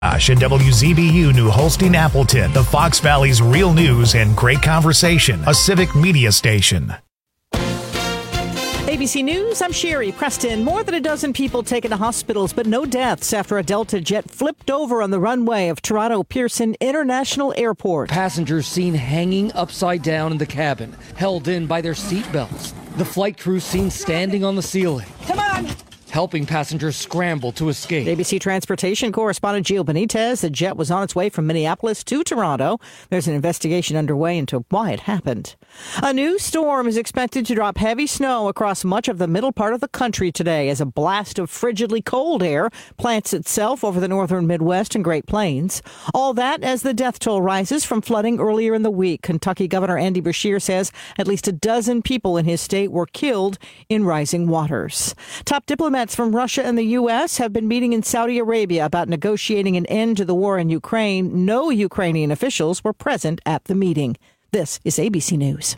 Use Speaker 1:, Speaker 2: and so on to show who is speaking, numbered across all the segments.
Speaker 1: And WZBU New Holstein Appleton, the Fox Valley's real news and great conversation, a civic media station.
Speaker 2: ABC News, I'm Sherry Preston. More than a dozen people taken to hospitals, but no deaths after a Delta jet flipped over on the runway of Toronto Pearson International Airport.
Speaker 3: Passengers seen hanging upside down in the cabin, held in by their seatbelts. The flight crew seen standing on the ceiling.
Speaker 2: Come on!
Speaker 3: Helping passengers scramble to escape.
Speaker 2: ABC Transportation correspondent Gio Benitez. The jet was on its way from Minneapolis to Toronto. There's an investigation underway into why it happened. A new storm is expected to drop heavy snow across much of the middle part of the country today as a blast of frigidly cold air plants itself over the northern Midwest and Great Plains. All that as the death toll rises from flooding earlier in the week. Kentucky Governor Andy Beshear says at least a dozen people in his state were killed in rising waters. Top diplomats from Russia and the U.S. have been meeting in Saudi Arabia about negotiating an end to the war in Ukraine. No Ukrainian officials were present at the meeting. This is ABC News.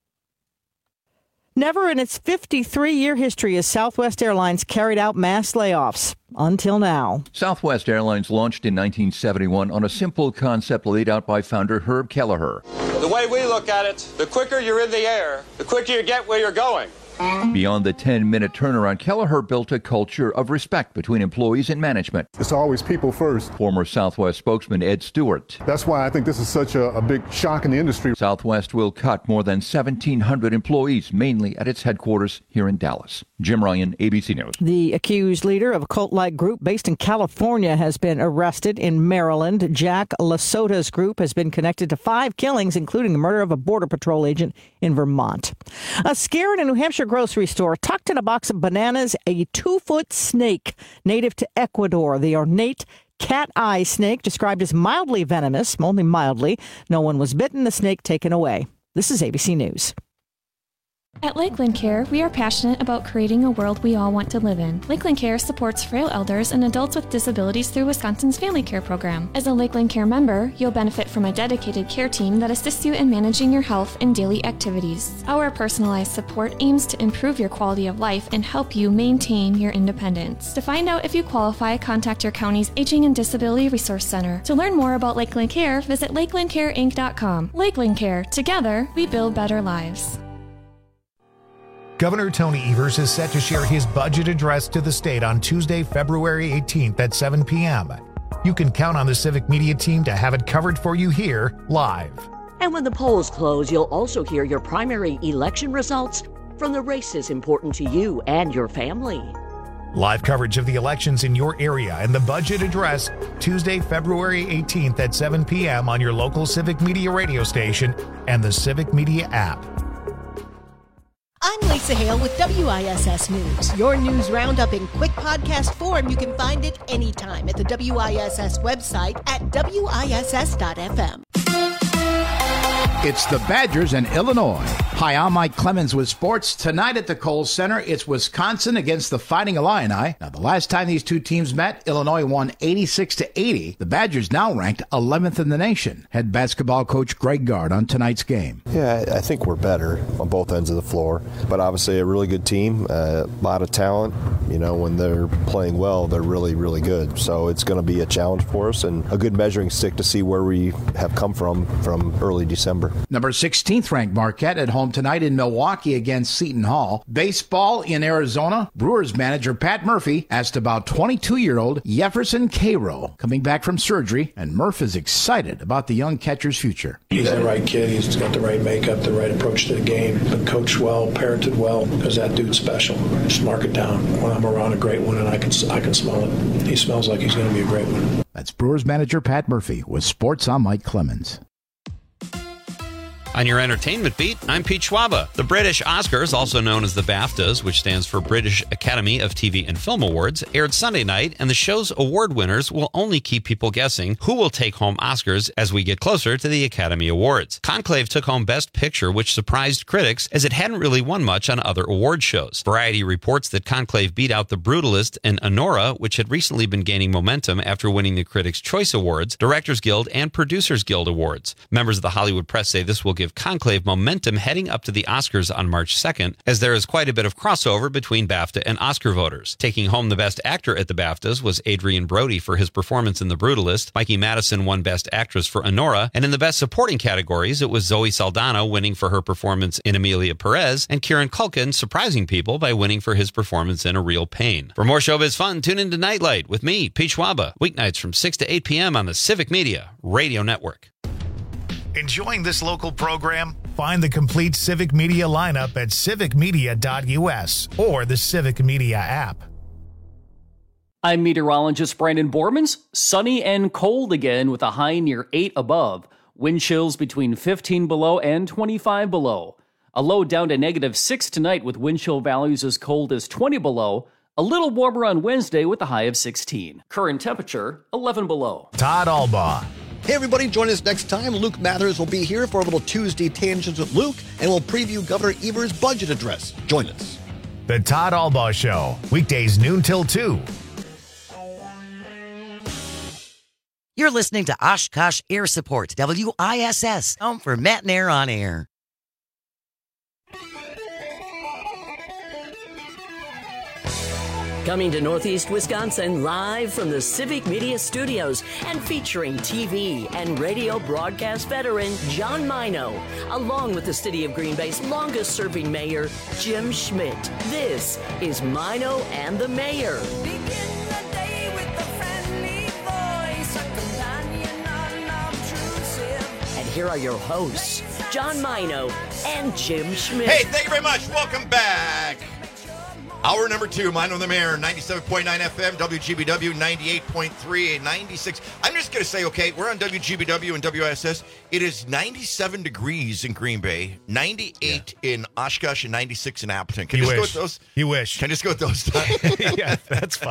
Speaker 2: Never in its 53-year history has Southwest Airlines carried out mass layoffs. Until now.
Speaker 4: Southwest Airlines launched in 1971 on a simple concept laid out by founder Herb Kelleher.
Speaker 5: The way we look at it, the quicker you're in the air, the quicker you get where you're going.
Speaker 4: Beyond the 10-minute turnaround, Kelleher built a culture of respect between employees and management.
Speaker 6: It's always people first.
Speaker 4: Former Southwest spokesman Ed Stewart.
Speaker 6: That's why I think this is such a big shock in the industry.
Speaker 4: Southwest will cut more than 1,700 employees, mainly at its headquarters here in Dallas. Jim Ryan, ABC News.
Speaker 2: The accused leader of a cult-like group based in California has been arrested in Maryland. Jack Lasota's group has been connected to 5 killings, including the murder of a Border Patrol agent in Vermont. A scare in a New Hampshire grocery store tucked in a box of bananas a 2-foot snake native to Ecuador. The ornate cat eye snake, described as mildly venomous, only mildly. No one was bitten, the snake taken away. This is ABC News.
Speaker 7: At Lakeland Care, we are passionate about creating a world we all want to live in. Lakeland Care supports frail elders and adults with disabilities through Wisconsin's Family Care Program. As a Lakeland Care member, you'll benefit from a dedicated care team that assists you in managing your health and daily activities. Our personalized support aims to improve your quality of life and help you maintain your independence. To find out if you qualify, contact your county's Aging and Disability Resource Center. To learn more about Lakeland Care, visit lakelandcareinc.com. Lakeland Care. Together, we build better lives.
Speaker 1: Governor Tony Evers is set to share his budget address to the state on Tuesday, February 18th at 7 p.m. You can count on the Civic Media team to have it covered for you here, live.
Speaker 8: And when the polls close, you'll also hear your primary election results from the races important to you and your family.
Speaker 1: Live coverage of the elections in your area and the budget address Tuesday, February 18th at 7 p.m. on your local Civic Media radio station and the Civic Media app.
Speaker 9: I'm Lisa Hale with WISS News. Your news roundup in quick podcast form. You can find it anytime at the WISS website at WISS.FM.
Speaker 10: It's the Badgers and Illinois. Hi, I'm Mike Clemens with sports. Tonight at the Kohl Center, it's Wisconsin against the Fighting Illini. Now, the last time these two teams met, Illinois won 86-80. The Badgers now ranked 11th in the nation. Head basketball coach Greg Gard on tonight's game.
Speaker 11: Yeah, I think we're better on both ends of the floor, but obviously a really good team, a lot of talent. You know, when they're playing well, they're really, really good. So it's going to be a challenge for us and a good measuring stick to see where we have come from early December.
Speaker 10: Number 16th ranked Marquette at home tonight in Milwaukee against Seton Hall. Baseball in Arizona. Brewers manager Pat Murphy asked about 22-year-old Jefferson Cairo coming back from surgery, and Murph is excited about the young catcher's future.
Speaker 12: He's the right kid. He's got the right makeup, the right approach to the game. Been coached well, parented well, because that dude's special. Just mark it down. When I'm around a great one and I can smell it. He smells like he's going to be a great one.
Speaker 10: That's Brewers manager Pat Murphy with Sports. I'm Mike Clemens.
Speaker 13: On your entertainment beat, I'm Pete Schwaba. The British Oscars, also known as the BAFTAs, which stands for British Academy of TV and Film Awards, aired Sunday night, and the show's award winners will only keep people guessing who will take home Oscars as we get closer to the Academy Awards. Conclave took home Best Picture, which surprised critics as it hadn't really won much on other award shows. Variety reports that Conclave beat out The Brutalist and Anora, which had recently been gaining momentum after winning the Critics' Choice Awards, Directors Guild, and Producers Guild Awards. Members of the Hollywood press say this will give give conclave momentum heading up to the Oscars on March 2nd, as there is quite a bit of crossover between BAFTA and Oscar voters. Taking home the Best Actor at the BAFTAs was Adrian Brody for his performance in The Brutalist. Mikey Madison won Best Actress for Honora, and in the Best Supporting categories, it was Zoe Saldana winning for her performance in Emilia Perez, and Kieran Culkin surprising people by winning for his performance in A Real Pain. For more showbiz fun, tune into Nightlight with me, Pete Schwaba, weeknights from 6 to 8 p.m. on the Civic Media Radio Network.
Speaker 1: Enjoying this local program? Find the complete Civic Media lineup at civicmedia.us or the Civic Media app.
Speaker 14: I'm meteorologist Brandon Bormans. Sunny and cold again with a high near 8 above. Wind chills between 15 below and 25 below. A low down to -6 tonight with wind chill values as cold as 20 below. A little warmer on Wednesday with a high of 16. Current temperature, 11 below.
Speaker 1: Todd Albaugh.
Speaker 15: Hey everybody, join us next time. Luke Mathers will be here for a little Tuesday Tangents with Luke, and we'll preview Governor Evers' budget address. Join us.
Speaker 1: The Todd Albaugh Show, weekdays noon till 2.
Speaker 16: You're listening to Oshkosh Air Support, WISS, home for Matt and Air on Air.
Speaker 8: Coming to Northeast Wisconsin live from the Civic Media Studios and featuring TV and radio broadcast veteran John Mino, along with the City of Green Bay's longest-serving mayor, Jim Schmidt. This is Mino and the Mayor.
Speaker 17: Begin the day with a friendly voice, a companion unobtrusive.
Speaker 8: And here are your hosts, John Mino and Jim Schmidt.
Speaker 18: Hey, thank you very much. Welcome back. Hour number 2, Mine on the Mayor, 97.9 FM, WGBW, 98.3, 96. I'm just going to say, okay, we're on WGBW and WISS. It is 97 degrees in Green Bay, 98 in Oshkosh, and 96 in Appleton. Can you just go with those?
Speaker 1: You wish.
Speaker 18: Can I just go with those?
Speaker 1: Yeah, that's fine.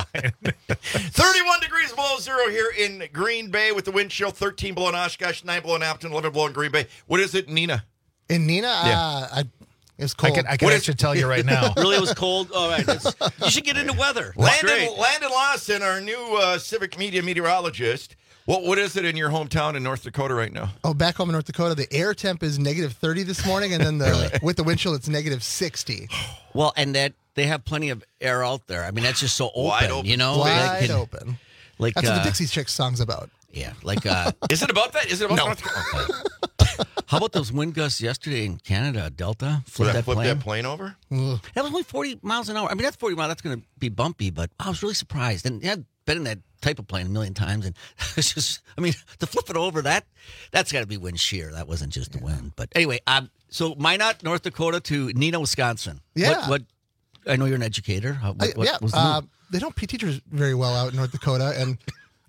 Speaker 18: 31 degrees below zero here in Green Bay with the wind chill, 13 below in Oshkosh, 9 below in Appleton, 11 below in Green Bay. What is it, Nina?
Speaker 19: In Nina? It was cold.
Speaker 1: I can actually tell you right now.
Speaker 20: Really, it was cold? All right. You should get into weather.
Speaker 18: Landon Lawson, our new Civic Media meteorologist. What is it in your hometown in North Dakota right now?
Speaker 19: Oh, back home in North Dakota, the air temp is -30 this morning, and then with the wind chill, it's -60.
Speaker 20: Well, and that they have plenty of air out there. I mean, that's just so open,
Speaker 18: Wide open.
Speaker 20: you know?
Speaker 19: Wide open.
Speaker 20: Like,
Speaker 19: that's what the Dixie Chicks song's about.
Speaker 20: Yeah, like...
Speaker 18: Is it about that? Is it about North Dakota?
Speaker 20: How about those wind gusts yesterday in Canada, Delta? Flipped
Speaker 18: that plane over?
Speaker 20: That was only 40 miles an hour. I mean, that's 40 miles. That's going to be bumpy, but I was really surprised. And I've been in that type of plane a million times, and it's just, I mean, to flip it over, that's got to be wind shear. That wasn't just the wind. But anyway, so Minot, North Dakota to Neenah, Wisconsin.
Speaker 19: Yeah.
Speaker 20: What I know you're an educator. What was the move?
Speaker 19: They don't pay teachers very well out in North Dakota, and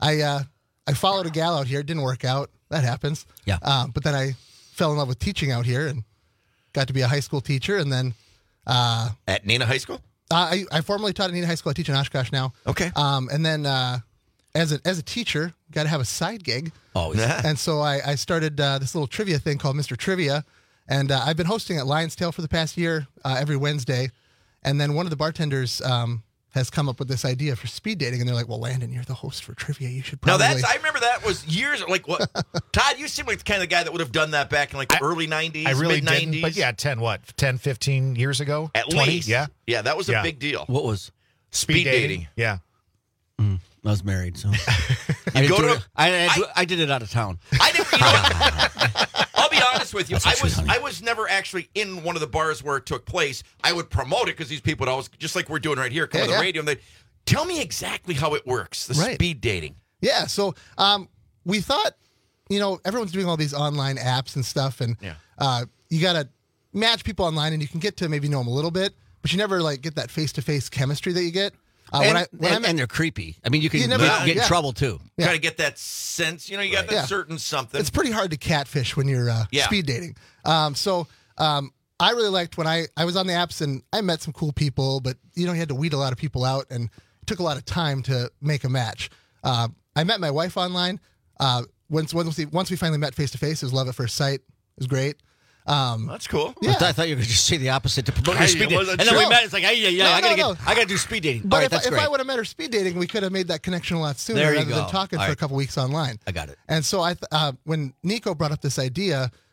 Speaker 19: I followed a gal out here. It didn't work out. That happens.
Speaker 20: Yeah.
Speaker 19: But then I fell in love with teaching out here and got to be a high school teacher, and then
Speaker 18: at Neenah High School.
Speaker 19: I formerly taught at Neenah High School. I teach in Oshkosh now.
Speaker 18: Okay.
Speaker 19: And then as a teacher, got to have a side gig.
Speaker 20: Oh,
Speaker 18: yeah.
Speaker 19: And so I started this little trivia thing called Mr. Trivia, and I've been hosting at Lion's Tail for the past year every Wednesday. And then one of the bartenders has come up with this idea for speed dating, and they're like, "Well, Landon, you're the host for trivia. You should probably."
Speaker 18: I remember that was years. Like what? Todd, you seem like the kind of guy that would have done that back in like the early '90s.
Speaker 1: I really
Speaker 18: mid-90s.
Speaker 1: didn't, but yeah, 10, 15 years ago,
Speaker 18: at
Speaker 1: 20?
Speaker 18: least.
Speaker 1: Yeah,
Speaker 18: that was a big deal.
Speaker 20: What was
Speaker 18: speed dating?
Speaker 1: Yeah.
Speaker 20: I was married, so I did it out of town.
Speaker 18: I didn't. You know, I'll be honest with you. I was never actually in one of the bars where it took place. I would promote it because these people would always, just like we're doing right here, come on the radio and they tell me exactly how it works. The speed dating.
Speaker 19: Yeah. So we thought, everyone's doing all these online apps and stuff, and you got to match people online, and you can get to maybe know them a little bit, but you never like get that face-to-face chemistry that you get.
Speaker 20: And they're creepy. I mean, you can get in trouble, too.
Speaker 18: You got to get that sense. You got that certain something.
Speaker 19: It's pretty hard to catfish when you're speed dating. So I really liked when I was on the apps, and I met some cool people, but, you had to weed a lot of people out, and it took a lot of time to make a match. I met my wife online. Once we finally met face-to-face, it was love at first sight. It was great.
Speaker 18: That's cool.
Speaker 19: Yeah.
Speaker 20: I thought you were going to just say the opposite to promote your speed dating. And then we met. It's like, I got to do speed dating.
Speaker 19: But
Speaker 20: All right,
Speaker 19: if I would have met her speed dating, we could have made that connection a lot sooner rather than talking for a couple weeks online.
Speaker 20: I got it.
Speaker 19: And so when Nico brought up this idea,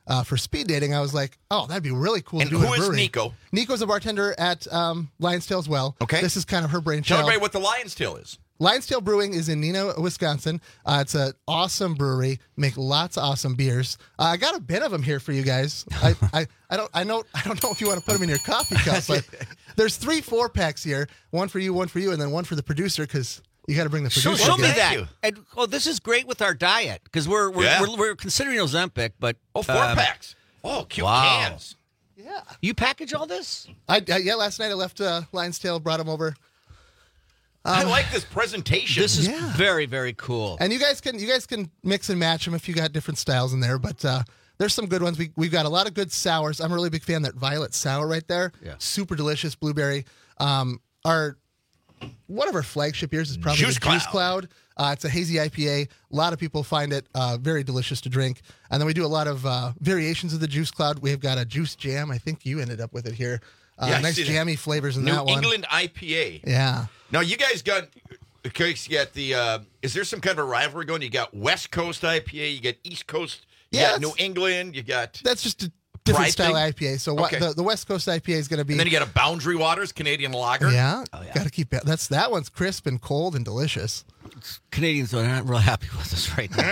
Speaker 19: for speed dating, I was like, oh, that'd be really cool
Speaker 18: And
Speaker 19: to do
Speaker 18: who
Speaker 19: at a
Speaker 18: is
Speaker 19: brewery.
Speaker 18: Nico?
Speaker 19: Nico's a bartender at Lion's Tail as well.
Speaker 18: Okay.
Speaker 19: This is kind of her
Speaker 18: Tell
Speaker 19: brainchild.
Speaker 18: everybody what the Lion's Tail is.
Speaker 19: Lion's Tail Brewing is in Neenah, Wisconsin. It's an awesome brewery. Make lots of awesome beers. I got a bin of them here for you guys. I don't know if you want to put them in your coffee cup, but there's 3 4-packs here. One for you, and then one for the producer because you got to bring the producer.
Speaker 20: Show me
Speaker 19: again.
Speaker 20: that. And, this is great with our diet because we're considering Ozempic, but
Speaker 18: 4-packs. Oh, cute cans.
Speaker 19: Yeah.
Speaker 20: You package all this?
Speaker 19: Yeah. Last night I left Lion's Tail, brought them over.
Speaker 18: I like this presentation.
Speaker 20: This is very, very cool.
Speaker 19: And you guys can mix and match them if you got different styles in there. But there's some good ones. We've got a lot of good sours. I'm a really big fan of that violet sour right there.
Speaker 20: Yeah.
Speaker 19: Super delicious blueberry. One of our flagship beers is probably
Speaker 18: Juice
Speaker 19: the Juice Cloud. It's a hazy IPA. A lot of people find it very delicious to drink. And then we do a lot of variations of the Juice Cloud. We've got a Juice Jam. I think you ended up with it here. Nice jammy flavors in
Speaker 18: New
Speaker 19: that one.
Speaker 18: New England IPA.
Speaker 19: Yeah.
Speaker 18: Now, you guys got the, is there some kind of a rivalry going? You got West Coast IPA, you got East Coast, you got New England, you got...
Speaker 19: That's just a different style
Speaker 18: thing?
Speaker 19: IPA. So
Speaker 18: Okay.
Speaker 19: the West Coast IPA is going to be...
Speaker 18: And then you got a Boundary Waters Canadian lager.
Speaker 19: Yeah. Got to keep it. That one's crisp and cold and delicious.
Speaker 20: Canadians are not real happy with us right now.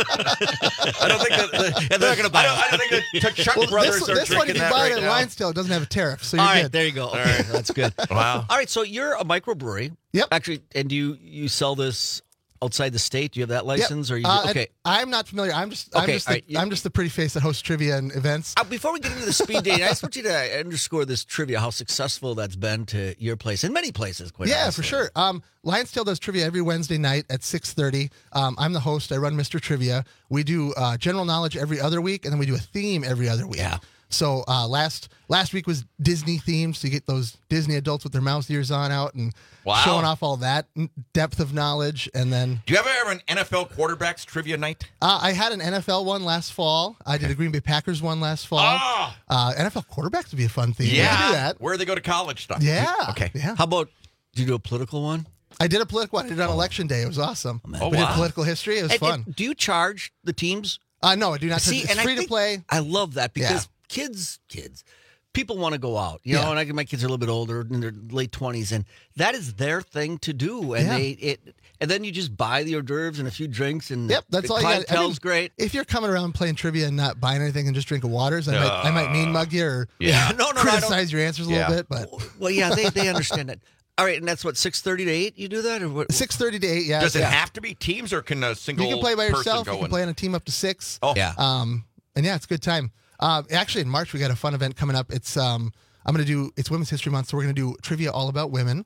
Speaker 18: I don't think that...
Speaker 20: And they're not going to buy
Speaker 18: I don't think the Chuck brothers are
Speaker 19: this one,
Speaker 18: drinking
Speaker 19: if you
Speaker 18: that
Speaker 19: buy
Speaker 18: right
Speaker 19: it at
Speaker 18: now.
Speaker 19: Lion's Tail, it doesn't have a tariff. So you're
Speaker 20: All right,
Speaker 19: good.
Speaker 20: there you go. Okay, that's good.
Speaker 18: Wow.
Speaker 20: All right, so you're a microbrewery.
Speaker 19: Yep.
Speaker 20: Actually, and you sell this outside the state? Do you have that license? Or you okay?
Speaker 19: I'm not familiar. I'm just the pretty face that hosts trivia and events.
Speaker 20: Before we get into the speed dating, I just want you to underscore this trivia, how successful that's been to your place and many places. Quite honestly.
Speaker 19: For sure. Lion's Tail does trivia every Wednesday night at 6:30. I'm the host. I run Mr. Trivia. We do general knowledge every other week, and then we do a theme every other week. Yeah. So last week was Disney themed, so you get those Disney adults with their mouse ears on out and showing off all that depth of knowledge. And then,
Speaker 18: do you ever have an NFL quarterbacks trivia night?
Speaker 19: I had an NFL one last fall. I did a Green Bay Packers one last fall. NFL quarterbacks would be a fun theme.
Speaker 18: Yeah.
Speaker 19: We could do that.
Speaker 18: Where they go to college stuff.
Speaker 19: Yeah.
Speaker 18: Okay.
Speaker 19: Yeah.
Speaker 20: How about, did you do a political one?
Speaker 19: I did a political one. I did it on Election Day. It was awesome. We did political history. It was fun.
Speaker 20: Do you charge the teams?
Speaker 19: No, I do not.
Speaker 20: See,
Speaker 19: it's free to play.
Speaker 20: I love that because kids, people want to go out, you know, and my kids are a little bit older in their late 20s, and that is their thing to do. And and then you just buy the hors d'oeuvres and a few drinks, and
Speaker 19: that's
Speaker 20: the
Speaker 19: all you got.
Speaker 20: clientele's great.
Speaker 19: If you're coming around playing trivia and not buying anything and just drinking waters, I might mean mug you or criticize your answers a little bit. But
Speaker 20: well, yeah, they understand that. All right, and that's what 6:30 to 8. You do that, or what?
Speaker 19: 6:30 to 8. Yeah.
Speaker 18: Does it have to be teams, or can a single?
Speaker 19: You can play by yourself.
Speaker 18: person go
Speaker 19: You can play on a team up to 6.
Speaker 18: Oh,
Speaker 20: yeah.
Speaker 19: And it's a good time. Actually, in March we got a fun event coming up. It's it's Women's History Month, so we're gonna do trivia all about women.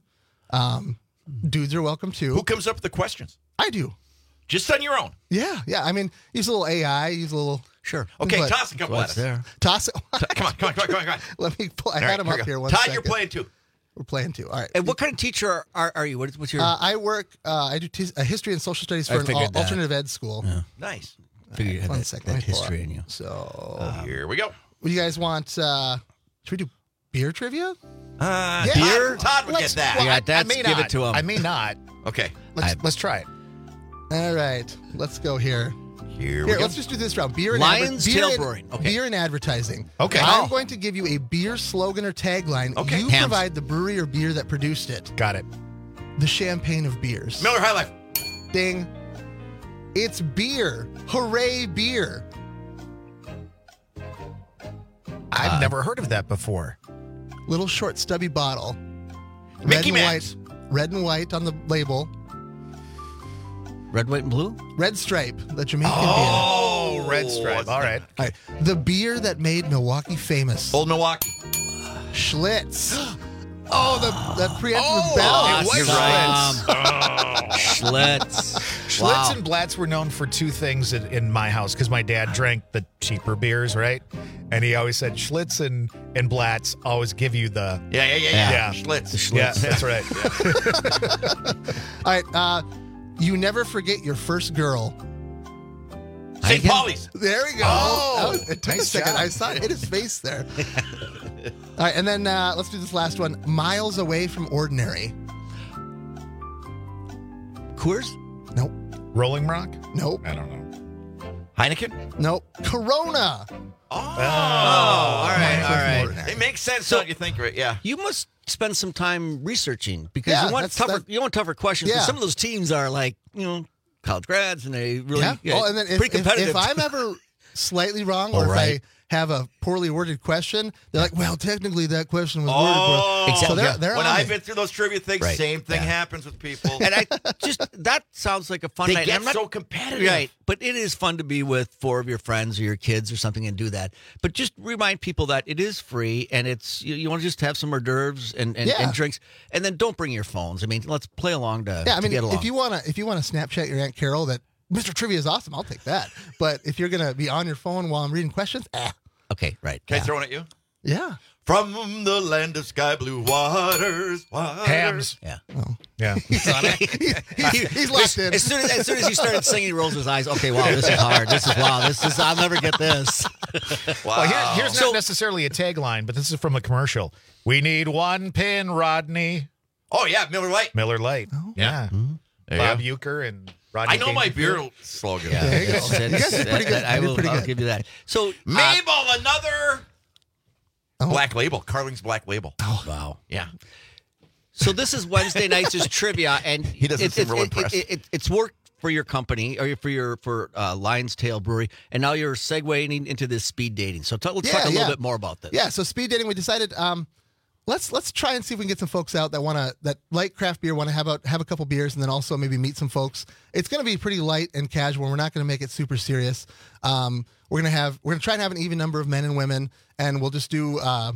Speaker 19: Dudes are welcome too.
Speaker 18: Who comes up with the questions?
Speaker 19: I do.
Speaker 18: Just on your own.
Speaker 19: Yeah. I mean, use a little AI. Use a little.
Speaker 20: Sure.
Speaker 18: Okay,
Speaker 19: but-
Speaker 18: toss a couple at us.
Speaker 20: there?
Speaker 19: Toss it.
Speaker 18: Come on.
Speaker 19: Let me pull. I
Speaker 18: All
Speaker 19: had
Speaker 18: right,
Speaker 19: them
Speaker 18: here
Speaker 19: up
Speaker 18: we go.
Speaker 19: here. One
Speaker 18: Todd,
Speaker 19: second.
Speaker 18: you're playing too.
Speaker 19: We're playing too. All right.
Speaker 20: And what kind of teacher are you? What's your?
Speaker 19: I work. I do history and social studies
Speaker 20: I
Speaker 19: for an
Speaker 20: figured that.
Speaker 19: alternative ed school.
Speaker 20: Yeah.
Speaker 18: Nice.
Speaker 20: Figured you had
Speaker 19: One
Speaker 20: that,
Speaker 19: second,
Speaker 20: that
Speaker 19: let me pull
Speaker 20: history
Speaker 19: up.
Speaker 20: in you.
Speaker 19: So
Speaker 18: Here we go.
Speaker 19: what do you guys want? Should we do beer trivia?
Speaker 18: Beer? Todd would get that.
Speaker 20: Yeah,
Speaker 1: I
Speaker 20: that's
Speaker 1: may
Speaker 20: give
Speaker 1: not.
Speaker 20: it to him.
Speaker 1: I may not.
Speaker 18: Okay.
Speaker 1: Let's try it.
Speaker 19: All right. Let's go here.
Speaker 18: Here we go.
Speaker 19: Let's just do this round. Beer and
Speaker 20: Lion's
Speaker 19: beer
Speaker 20: Tail
Speaker 19: and-
Speaker 20: Brewing. Okay.
Speaker 19: Beer and advertising.
Speaker 1: Okay.
Speaker 19: I'm going to give you a beer slogan or tagline.
Speaker 18: Okay.
Speaker 19: You
Speaker 20: Hams.
Speaker 19: provide the brewery or beer that produced it.
Speaker 1: Got it.
Speaker 19: The champagne of beers.
Speaker 18: Miller High Life.
Speaker 19: Ding. It's beer. Hooray, beer.
Speaker 1: I've never heard of that before.
Speaker 19: Little short stubby bottle.
Speaker 18: Mickey
Speaker 19: red and
Speaker 18: Mouse.
Speaker 19: white. Red and white on the label.
Speaker 20: Red, white, and blue.
Speaker 19: Red Stripe, the Jamaican
Speaker 1: Oh, Red Stripe. All right.
Speaker 19: beer. All right. The beer that made Milwaukee famous.
Speaker 18: Old Milwaukee.
Speaker 19: Schlitz. Oh, the preemptive
Speaker 18: Oh,
Speaker 19: bell.
Speaker 1: it was
Speaker 20: Schlitz.
Speaker 1: Schlitz
Speaker 20: Wow.
Speaker 1: and Blatz were known for two things in my house because my dad drank the cheaper beers, right? And he always said Schlitz and Blatz always give you the
Speaker 18: Yeah. Schlitz.
Speaker 20: The Schlitz.
Speaker 1: Yeah, that's right.
Speaker 19: All right. You never forget your first girl.
Speaker 18: St. Paulie's.
Speaker 19: There we go.
Speaker 1: Oh,
Speaker 19: it took
Speaker 1: nice
Speaker 19: a second.
Speaker 1: job.
Speaker 19: I saw it hit his face there. All right, and then let's do this last one. Miles away from ordinary.
Speaker 20: Coors.
Speaker 19: Nope.
Speaker 1: Rolling Rock?
Speaker 19: Nope.
Speaker 1: I don't know.
Speaker 18: Heineken?
Speaker 19: Nope. Corona.
Speaker 18: All right.
Speaker 19: Ordinary.
Speaker 18: It makes sense,
Speaker 20: So-
Speaker 18: don't you think? Right? Yeah.
Speaker 20: You must spend some time researching because
Speaker 19: Yeah,
Speaker 20: you want tougher questions. 'cause
Speaker 19: Yeah.
Speaker 20: some of those teams are like, college grads, and they really
Speaker 19: Oh, and then
Speaker 20: pretty competitive.
Speaker 19: if I'm ever slightly wrong,
Speaker 20: Oh,
Speaker 19: or if
Speaker 20: right.
Speaker 19: I have a poorly worded question, they're like, well, technically that question was worded poorly. So they're
Speaker 18: when
Speaker 19: on
Speaker 18: I've
Speaker 19: it.
Speaker 18: been through those trivia things,
Speaker 20: Right.
Speaker 18: same thing happens with people.
Speaker 20: And that sounds like a fun
Speaker 18: They
Speaker 20: night.
Speaker 18: get
Speaker 20: I'm not-
Speaker 18: so competitive.
Speaker 20: Right. But it is fun to be with 4 of your friends or your kids or something and do that. But just remind people that it is free and it's you want to just have some hors d'oeuvres and drinks. And then don't bring your phones. I mean, let's play along to
Speaker 19: Yeah, I mean,
Speaker 20: get along.
Speaker 19: if you want to Snapchat your Aunt Carol that Mr. Trivia is awesome, I'll take that. But if you're gonna be on your phone while I'm reading questions,
Speaker 20: Okay, right.
Speaker 18: Can I throw one at you?
Speaker 19: Yeah.
Speaker 18: From the land of sky blue waters.
Speaker 1: Hams.
Speaker 20: Yeah.
Speaker 1: Yeah.
Speaker 19: He's locked in.
Speaker 20: As soon as you started singing, he rolls his eyes. Okay, wow, this is hard. This is I'll never get this.
Speaker 1: Well, here's not necessarily a tagline, but this is from a commercial. We need one pin, Rodney.
Speaker 18: Oh, yeah, Miller Lite.
Speaker 1: Miller Lite. Yeah.
Speaker 18: There
Speaker 1: Bob
Speaker 18: you
Speaker 1: Euchre and Rodney.
Speaker 18: I know my
Speaker 1: Dangerfield.
Speaker 18: beer slogan.
Speaker 20: Yeah,
Speaker 19: There you go. You guys did pretty good.
Speaker 20: I'll give you that. So
Speaker 18: Mabel, another Black Label. Carling's Black Label.
Speaker 20: Oh, wow.
Speaker 18: Yeah.
Speaker 20: So this is Wednesday nights is trivia, and
Speaker 18: He doesn't seem real impressed.
Speaker 20: It's worked for your company or for Lion's Tail Brewery, and now you're segueing into this speed dating. So let's talk a little bit more about this.
Speaker 19: Yeah, so speed dating, we decided let's try and see if we can get some folks out that like craft beer, want to have a couple beers, and then also maybe meet some folks. It's going to be pretty light and casual. We're not going to make it super serious. We're going to try and have an even number of men and women, and we'll just do a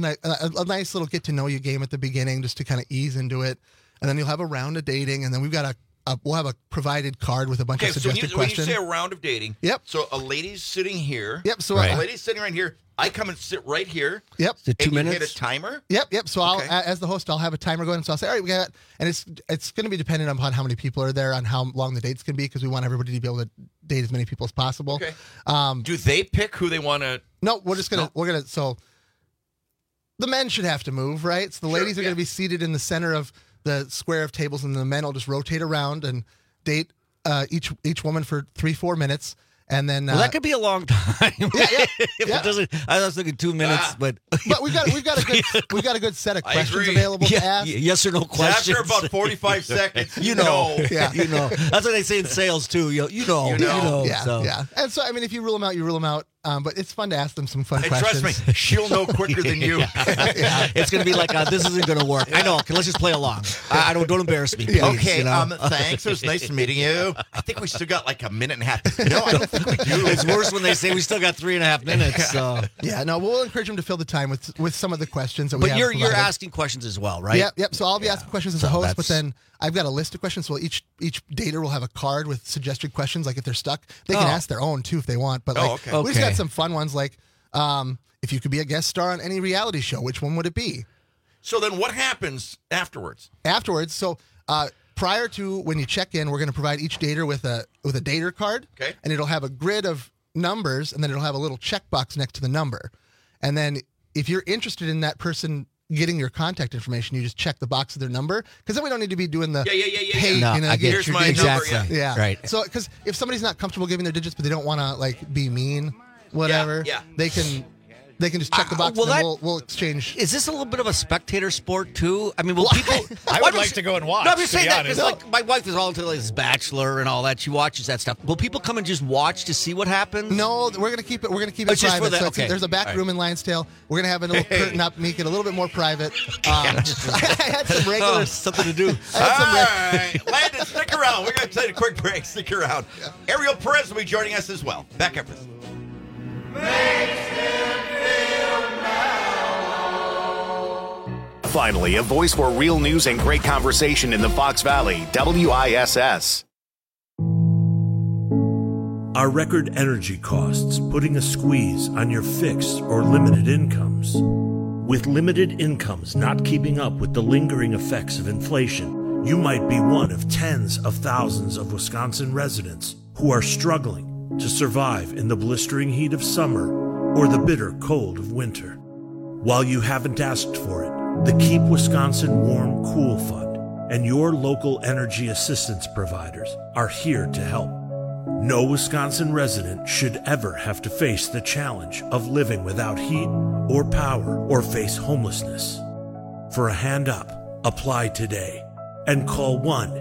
Speaker 19: nice little get to know you game at the beginning, just to kind of ease into it, and then you'll have a round of dating, and then we've got we'll have a provided card with a bunch of suggested questions.
Speaker 18: When you say a round of dating,
Speaker 19: yep.
Speaker 18: So a lady's sitting here.
Speaker 19: Yep. So
Speaker 18: a lady's sitting right here. I come and sit right here.
Speaker 19: Yep.
Speaker 20: Is it 2
Speaker 18: and
Speaker 20: minutes?
Speaker 18: You hit a timer.
Speaker 19: Yep. So I'll, as the host, I'll have a timer going. So I'll say, all right, we got, and it's going to be dependent upon how many people are there, on how long the dates can be, because we want everybody to be able to date as many people as possible.
Speaker 18: Okay. Do they pick who they want to?
Speaker 19: No, we're gonna. So the men should have to move, right? So the ladies are going to be seated in the center of the square of tables, and the men will just rotate around and date each woman for 3-4 minutes. And then
Speaker 20: that could be a long time. If it doesn't, I was thinking 2 minutes, but
Speaker 19: we've got a good set of questions available to ask.
Speaker 20: Yes or no questions.
Speaker 18: After about 45 seconds,
Speaker 20: you know.
Speaker 19: Yeah.
Speaker 20: You know. That's what they say in sales too. You know.
Speaker 19: Yeah,
Speaker 20: So.
Speaker 19: yeah. And so, I mean, if you rule them out, you rule them out. But it's fun to ask them some fun
Speaker 18: And
Speaker 19: questions.
Speaker 18: trust me, she'll know quicker than you.
Speaker 20: It's going to be like, this isn't going to work. I know. Let's just play along. I don't embarrass me, please.
Speaker 18: Okay,
Speaker 20: you know?
Speaker 18: thanks. It was nice meeting you. I think we still got like a minute and a half. No, I don't think we do.
Speaker 20: It's worse when they say we still got 3.5 minutes. So.
Speaker 19: Yeah, no, we'll encourage them to fill the time with some of the questions that we have.
Speaker 20: But you're
Speaker 19: provided.
Speaker 20: asking questions as well, right?
Speaker 19: Yep. So I'll be asking questions as a host, but then I've got a list of questions. So each dater will have a card with suggested questions. Like if they're stuck, they can ask their own too if they want. But we've just got some fun ones like if you could be a guest star on any reality show, which one would it be?
Speaker 18: So then what happens afterwards?
Speaker 19: So prior to when you check in, we're going to provide each dater with a dater card.
Speaker 18: Okay.
Speaker 19: And it'll have a grid of numbers, and then it'll have a little checkbox next to the number. And then if you're interested in that person getting your contact information, you just check the box of their number, because then we don't need to be doing the hey,
Speaker 20: No,
Speaker 19: you know,
Speaker 20: I get
Speaker 19: get
Speaker 20: your
Speaker 19: your digits.
Speaker 20: exactly.
Speaker 19: Yeah.
Speaker 20: Right.
Speaker 19: So because if somebody's not comfortable giving their digits, but they don't want to like be mean, whatever, they can just check the box, and then we'll exchange.
Speaker 20: Is this a little bit of a spectator sport too? I mean, will people?
Speaker 1: I would like to go and watch.
Speaker 20: No, I'm just
Speaker 1: to
Speaker 20: saying
Speaker 1: be
Speaker 20: that because
Speaker 1: honest.
Speaker 20: like my wife is all into like this Bachelor and all that. She watches that stuff. Will people come and just watch to see what happens?
Speaker 19: No, we're gonna keep it. We're gonna keep it
Speaker 20: It's just
Speaker 19: private.
Speaker 20: for the-
Speaker 19: So there's a back room in Lionsdale. We're gonna have a little curtain up, make it a little bit more private. I had some regulars.
Speaker 20: Something to do.
Speaker 18: All right, Landon, stick around. We're going to take a quick break. Stick around. Ariel Perez will be joining us as well. Back after this.
Speaker 1: Finally, a voice for real news and great conversation in the Fox Valley, WISS.
Speaker 21: Are record energy costs putting a squeeze on your fixed or limited incomes? With limited incomes not keeping up with the lingering effects of inflation, you might be one of tens of thousands of Wisconsin residents who are struggling to survive in the blistering heat of summer or the bitter cold of winter. While you haven't asked for it, the Keep Wisconsin Warm Cool Fund and your local energy assistance providers are here to help. No Wisconsin resident should ever have to face the challenge of living without heat or power or face homelessness. For a hand up, apply today and call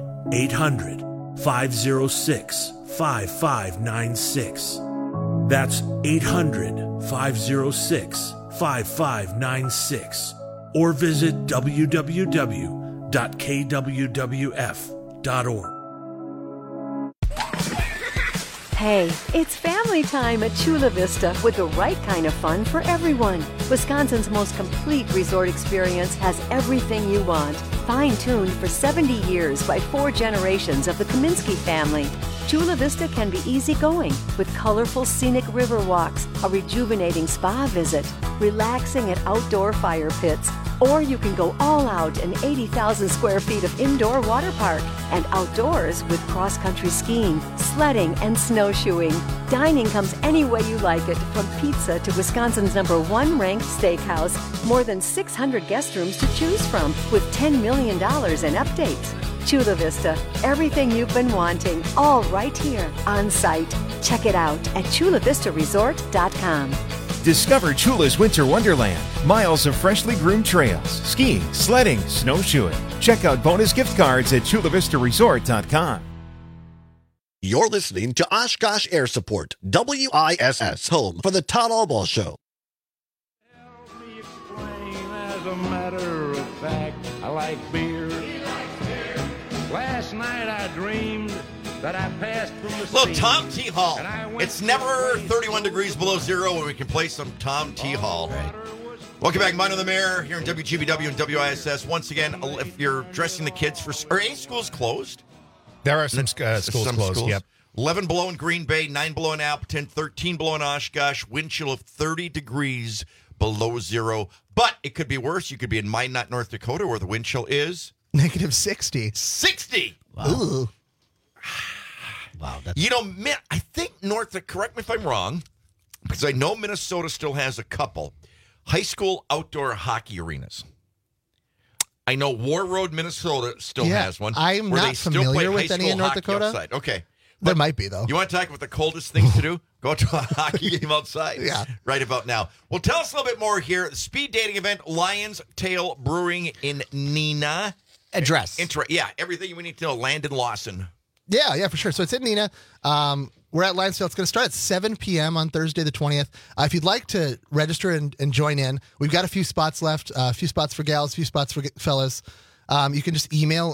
Speaker 21: 1-800-506-5596. That's 800-506-5596. Or visit www.kwwf.org.
Speaker 3: Hey, it's family time at Chula Vista with the right kind of fun for everyone. Wisconsin's most complete resort experience has everything you want. Fine-tuned for 70 years by 4 generations of the Kaminsky family. Chula Vista can be easygoing with colorful scenic river walks, a rejuvenating spa visit, relaxing at outdoor fire pits, or you can go all out in 80,000 square feet of indoor water park and outdoors with cross-country skiing, sledding, and snowshoeing. Dining comes any way you like it, from pizza to Wisconsin's #1 ranked steakhouse. More than 600 guest rooms to choose from with $10 million in updates. Chula Vista, everything you've been wanting, all right here on site. Check it out at chulavistaresort.com.
Speaker 22: Discover Chula's Winter Wonderland. Miles of freshly groomed trails, skiing, sledding, snowshoeing. Check out bonus gift cards at chulavistaresort.com.
Speaker 15: You're listening to Oshkosh Air Support, WISS, home for the Todd Albaugh Show.
Speaker 23: As a matter of fact, I like beer. Last night I dreamed that I passed from the
Speaker 18: Little
Speaker 23: sea.
Speaker 18: Tom T. Hall. It's never 31 degrees below zero when we can play some Tom T. Hall. Welcome back, Mind on the Mayor, here in WGBW and WISS. Once again, if you're dressing the kids for... Are any schools closed?
Speaker 1: There are some schools closed, yep.
Speaker 18: 11 below in Green Bay, 9 below in Appleton, 13 below in Oshkosh, wind chill of 30 degrees below zero. But it could be worse. You could be in Minot, North Dakota, where the wind chill is...
Speaker 19: -60.
Speaker 18: 60!
Speaker 19: Wow. Ooh.
Speaker 18: Wow. You know, I think correct me if I'm wrong, because I know Minnesota still has a couple high school outdoor hockey arenas. I know War Road, Minnesota still has one.
Speaker 19: I'm not familiar with any in North Dakota.
Speaker 18: Outside. Okay.
Speaker 19: There might be, though.
Speaker 18: You want to talk about the coldest things to do? Go to a hockey game outside.
Speaker 19: Yeah.
Speaker 18: Right about now. Well, tell us a little bit more here. The speed dating event, Lion's Tail Brewing in Neenah.
Speaker 20: Address.
Speaker 18: Everything we need to know. Landon Lawson.
Speaker 19: Yeah, for sure. So it's in Neenah. We're at Lionsdale. It's going to start at 7 p.m. on Thursday the 20th. If you'd like to register and join in, we've got a few spots left, a few spots for gals, a few spots for fellas. You can just email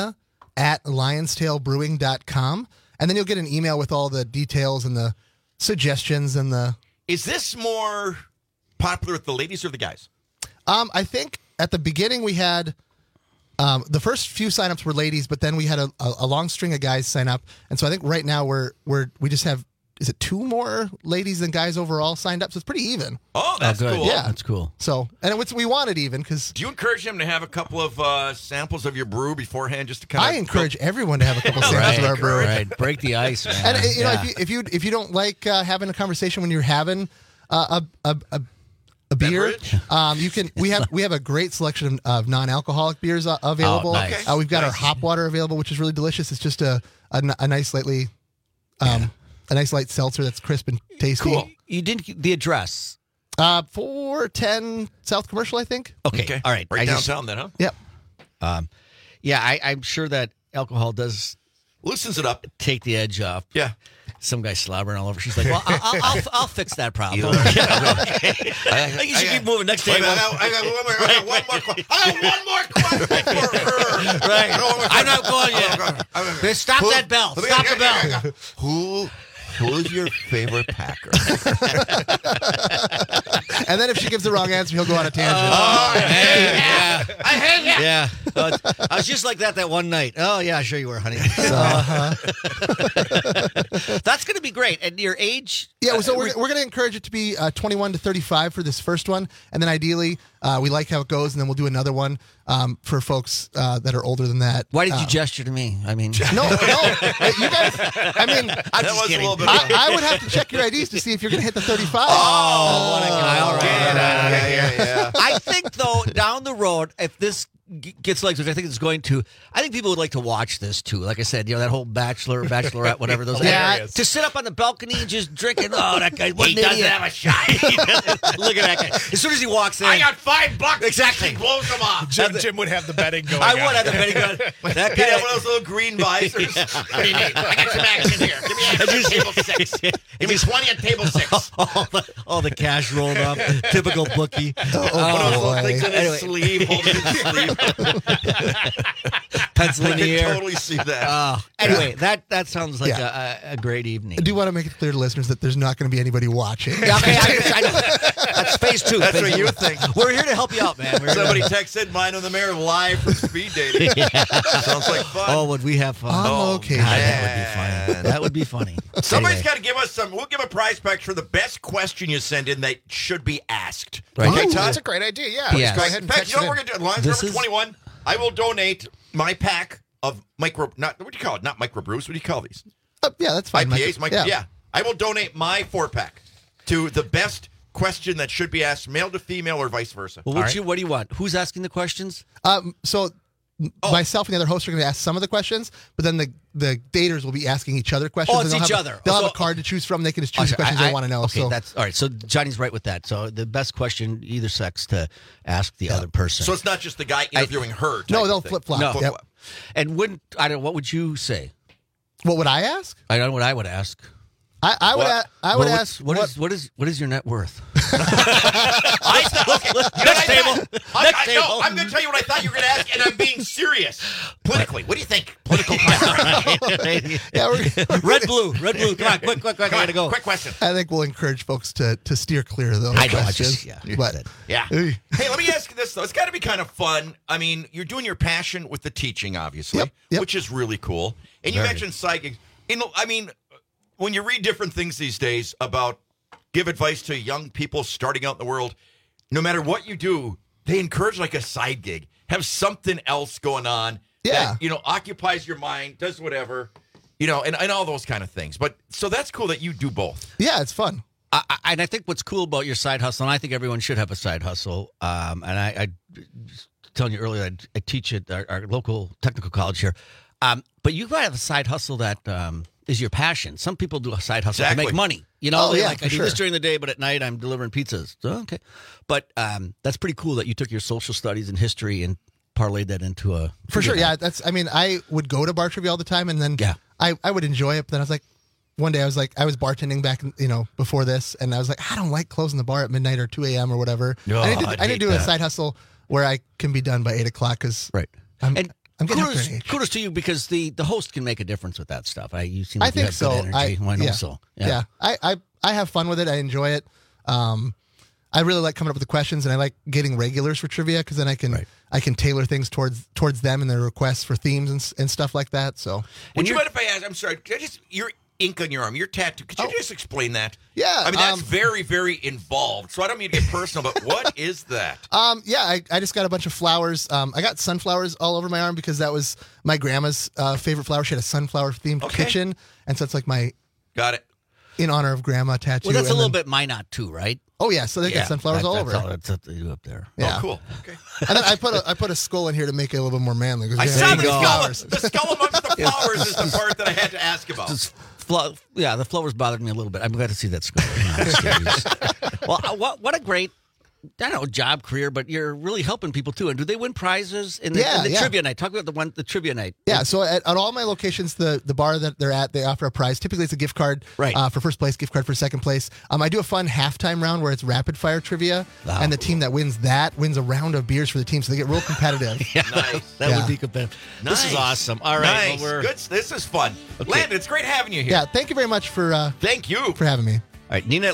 Speaker 19: Neenah@lionstailbrewing.com, and then you'll get an email with all the details and the suggestions and the...
Speaker 18: Is this more popular with the ladies or the guys?
Speaker 19: I think at the beginning we had... the first few signups were ladies, but then we had a long string of guys sign up, and so I think right now we just have 2 more ladies than guys overall signed up, so it's pretty even.
Speaker 18: Oh, that's cool.
Speaker 19: Yeah,
Speaker 20: that's cool.
Speaker 19: So, and we want it even because.
Speaker 18: Do you encourage them to have a couple of samples of your brew beforehand, just to kind of?
Speaker 19: I encourage everyone to have a couple samples of our brew.
Speaker 20: Right, break the ice, man.
Speaker 19: And you know, if you don't like having a conversation when you're having a beer, you can. We have a great selection of non-alcoholic beers available.
Speaker 20: Oh, nice.
Speaker 19: We've got our hop water available, which is really delicious. It's just a nice lightly, a nice light seltzer that's crisp and tasty.
Speaker 20: Cool. You didn't the address.
Speaker 19: 410 South Commercial, I think.
Speaker 20: Okay. All right.
Speaker 18: Right downtown then, huh?
Speaker 19: Yep.
Speaker 20: I'm sure that alcohol does
Speaker 18: loosens it up,
Speaker 20: take the edge off.
Speaker 18: Yeah.
Speaker 20: Some guy slobbering all over. She's like, "Well, I'll fix that problem." I think you should keep moving. Next day,
Speaker 18: I got one more question. I got one more question for her.
Speaker 20: Right. I'm not going yet. Stop that bell. Stop the bell.
Speaker 18: Who's your favorite Packer?
Speaker 19: And then if she gives the wrong answer, he'll go on a tangent.
Speaker 20: I hate you. Yeah. I was just like that one night. Oh, yeah, sure you were, honey. That's going to be great. And your age?
Speaker 19: Yeah, so we're going to encourage it to be 21 to 35 for this first one. And then ideally, we like how it goes, and then we'll do another one for folks that are older than that.
Speaker 20: Why did you gesture to me? I mean,
Speaker 19: no. You guys, I mean,
Speaker 20: I'm just kidding.
Speaker 19: A little bit I would have to check your IDs to see if you're going to hit the 35.
Speaker 20: Oh, what a guy. All right.
Speaker 18: Yeah.
Speaker 20: I think, though, down the road, if this gets legs, which I think it's going to. I think people would like to watch this too. Like I said, that whole Bachelor, Bachelorette, whatever those. To sit up on the balcony and just drinking. Oh, that guy!
Speaker 18: He doesn't have a shot.
Speaker 20: Look at that guy. As soon as he walks in,
Speaker 18: I got $5.
Speaker 20: Exactly.
Speaker 18: He blows them off.
Speaker 1: Jim would have the betting going.
Speaker 20: I would have the betting going. That
Speaker 18: He'd
Speaker 20: guy.
Speaker 18: have one of those little green visors. What do you need? I got some action here. Give me action on table 6. Give me 20 on table 6.
Speaker 20: all the cash rolled up. Typical bookie.
Speaker 18: One of those little things in his sleeve, holding his sleeve.
Speaker 20: Pencil in
Speaker 18: I
Speaker 20: the
Speaker 18: can
Speaker 20: air.
Speaker 18: totally see that.
Speaker 20: Anyway, that sounds like a great evening.
Speaker 19: I do want to make it clear to listeners that there's not going to be anybody watching.
Speaker 20: Yeah, okay, I know. That's phase 2.
Speaker 18: That's
Speaker 20: phase
Speaker 18: what
Speaker 20: two.
Speaker 18: you think.
Speaker 20: We're here to help you out, man.
Speaker 18: Somebody texted Mine on the Mayor live from speed dating. Sounds like fun.
Speaker 20: Oh, would we have fun?
Speaker 19: I'm okay.
Speaker 20: God, that would be funny. That would be funny.
Speaker 18: Somebody's
Speaker 20: Anyway.
Speaker 18: got to give us some. We'll give a prize pack for the best question you send in that should be asked.
Speaker 20: Right.
Speaker 18: Okay,
Speaker 1: Oh,
Speaker 18: Todd?
Speaker 1: that's a great idea. Yeah.
Speaker 20: Yes.
Speaker 1: Let's go ahead and
Speaker 18: In fact,
Speaker 1: text
Speaker 18: you know
Speaker 1: it
Speaker 18: what
Speaker 1: in.
Speaker 18: we're going to do? Lines
Speaker 20: This
Speaker 18: number
Speaker 20: is-
Speaker 18: 21. I will donate my pack of what do you call it? Not microbrews. What do you call these?
Speaker 19: Yeah, that's fine.
Speaker 18: IPAs?
Speaker 19: Michael.
Speaker 18: Yeah. I will donate my 4-pack to the best question that should be asked, male to female or vice versa.
Speaker 20: Well, what do you want? Who's asking the questions?
Speaker 19: So myself and the other hosts are going to ask some of the questions, but then the daters will be asking each other questions.
Speaker 20: Oh, it's
Speaker 19: and they'll
Speaker 20: each
Speaker 19: have
Speaker 20: other.
Speaker 19: They'll
Speaker 20: So-
Speaker 19: have a card to choose from. They can just choose the questions they want to know.
Speaker 20: Okay,
Speaker 19: so
Speaker 20: that's all right. So Johnny's right with that. So the best question, either sex, to ask the other person.
Speaker 18: So it's not just the guy interviewing her.
Speaker 19: no,
Speaker 18: type
Speaker 19: they'll
Speaker 18: of thing.
Speaker 19: flip flop.
Speaker 20: No.
Speaker 19: Yep.
Speaker 20: And what would you say?
Speaker 19: What would I ask?
Speaker 20: I don't know what I would ask.
Speaker 19: I would ask.
Speaker 20: What is your net worth?
Speaker 18: I thought, okay, you know what
Speaker 20: Next
Speaker 18: I
Speaker 20: table.
Speaker 18: thought?
Speaker 20: Next
Speaker 18: No,
Speaker 20: table.
Speaker 18: I'm going to tell you what I thought you were going to ask, and I'm being serious. Politically, what do you think? Political
Speaker 19: Yeah,
Speaker 20: Red, blue. Come on, quick. I gotta go.
Speaker 18: Quick question.
Speaker 19: I think we'll encourage folks to steer clear of those
Speaker 20: I know. I
Speaker 19: questions.
Speaker 20: just,
Speaker 19: but
Speaker 18: Yeah. Hey, let me ask you this, though. It's got to be kind of fun. I mean, you're doing your passion with the teaching, obviously,
Speaker 19: Yep.
Speaker 18: which is really cool. And you mentioned side gigs. I mean, when you read different things these days about give advice to young people starting out in the world, no matter what you do, they encourage like a side gig. Have something else going on that, occupies your mind, does whatever, and all those kind of things. But so that's cool that you do both.
Speaker 19: yeah, it's fun.
Speaker 20: And I think what's cool about your side hustle, and I think everyone should have a side hustle. And I was telling you earlier, I teach at our local technical college here. But you got to have a side hustle that is your passion. Some people do a side hustle to make money. I do this during the day, but at night I'm delivering pizzas. So, okay. But that's pretty cool that you took your social studies and history and parlayed that into a...
Speaker 19: For sure, yeah. I would go to bar trivia all the time, and then I would enjoy it, but then I was like, one day I was bartending back, before this, and I was like, I don't like closing the bar at midnight or 2 a.m. or whatever.
Speaker 18: No,
Speaker 19: I need to do
Speaker 18: that.
Speaker 19: a side hustle where I can be done by 8 o'clock because I'm getting up there in age.
Speaker 20: Kudos to you because the host can make a difference with that stuff. You seem like
Speaker 19: I think
Speaker 20: you have
Speaker 19: so.
Speaker 20: good energy. Why not?
Speaker 19: Yeah.
Speaker 20: So,
Speaker 19: Yeah. I have fun with it. I enjoy it. I really like coming up with the questions, and I like getting regulars for trivia because then I can tailor things towards them and their requests for themes and stuff like that. So,
Speaker 18: Would you mind if I ask? I'm sorry. Your ink on your arm, your tattoo. Could you just explain that?
Speaker 19: Yeah,
Speaker 18: I mean, that's very, very involved. So I don't mean to get personal, but what is that?
Speaker 19: I just got a bunch of flowers. I got sunflowers all over my arm because that was my grandma's favorite flower. She had a sunflower themed kitchen, and so it's like my
Speaker 18: got it
Speaker 19: in honor of grandma tattoo.
Speaker 20: Well, that's a little bit Minot too, right?
Speaker 19: Oh yeah, so they got sunflowers all over.
Speaker 20: That's what they do up there.
Speaker 19: Yeah.
Speaker 18: Oh, cool. Okay.
Speaker 19: And then I put a skull in here to make it a little bit more manly.
Speaker 18: I saw the skull. The skull amongst the flowers is the part that I had to ask about.
Speaker 20: The flowers bothered me a little bit. I'm glad to see that skull. Well, what a great, job career, but you're really helping people too. And do they win prizes in the trivia night? Talk about the trivia night.
Speaker 19: Yeah, so at all my locations, the bar that they're at, they offer a prize. Typically, it's a gift card for first place, gift card for second place. I do a fun halftime round where it's rapid fire trivia, and the team that wins a round of beers for the team, so they get real competitive.
Speaker 20: Nice. That would be competitive.
Speaker 18: Nice.
Speaker 20: This is awesome. All right,
Speaker 18: nice.
Speaker 20: well,
Speaker 18: Good. This is fun.
Speaker 20: Okay.
Speaker 18: Landon, it's great having you here.
Speaker 19: Yeah, thank you very much for
Speaker 18: thank you
Speaker 19: for having me.
Speaker 20: All right, Nina at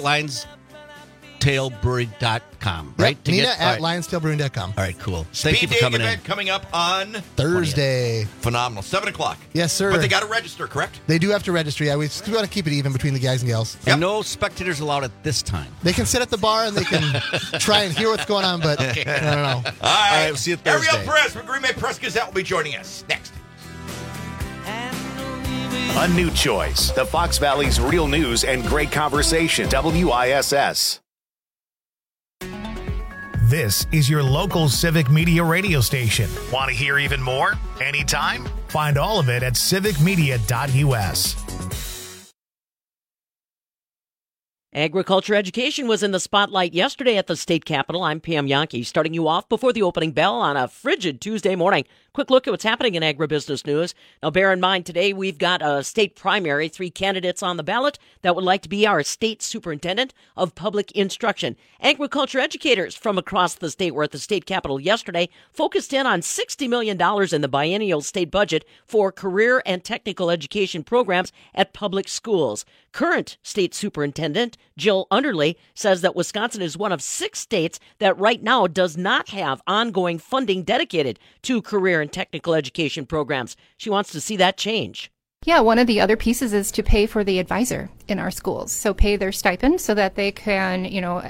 Speaker 20: LionStailBrewery.com, right?
Speaker 19: Yep, Nina at LionStailBrewing.com.
Speaker 20: All right, cool. Thank you
Speaker 18: Speed
Speaker 20: for coming
Speaker 18: dating
Speaker 20: in.
Speaker 18: event coming up on
Speaker 19: Thursday.
Speaker 18: 20th. Phenomenal. 7 o'clock.
Speaker 19: Yes, sir.
Speaker 18: But they got to register, correct?
Speaker 19: They do have to register. Yeah, we want to keep it even between the guys and gals.
Speaker 20: And no spectators allowed at this time.
Speaker 19: They can sit at the bar and they can try and hear what's going on, but I don't know.
Speaker 18: All right.
Speaker 20: We'll see you Thursday.
Speaker 18: Ariel Perez from Green Bay Press Gazette will be joining us next.
Speaker 1: A new choice. The Fox Valley's real news and great conversation. WISS. This is your local Civic Media radio station. Want to hear even more? Anytime? Find all of it at civicmedia.us.
Speaker 4: Agriculture education was in the spotlight yesterday at the state capitol. I'm Pam Yankee, starting you off before the opening bell on a frigid Tuesday morning. Quick look at what's happening in agribusiness news. Now, bear in mind, today we've got a state primary, 3 candidates on the ballot that would like to be our state superintendent of public instruction. Agriculture educators from across the state were at the state capitol yesterday, focused in on $60 million in the biennial state budget for career and technical education programs at public schools. Current state superintendent Jill Underley says that Wisconsin is one of 6 states that right now does not have ongoing funding dedicated to career and technical education programs. She wants to see that change.
Speaker 5: Yeah, one of the other pieces is to pay for the advisor in our schools. So pay their stipend so that they can,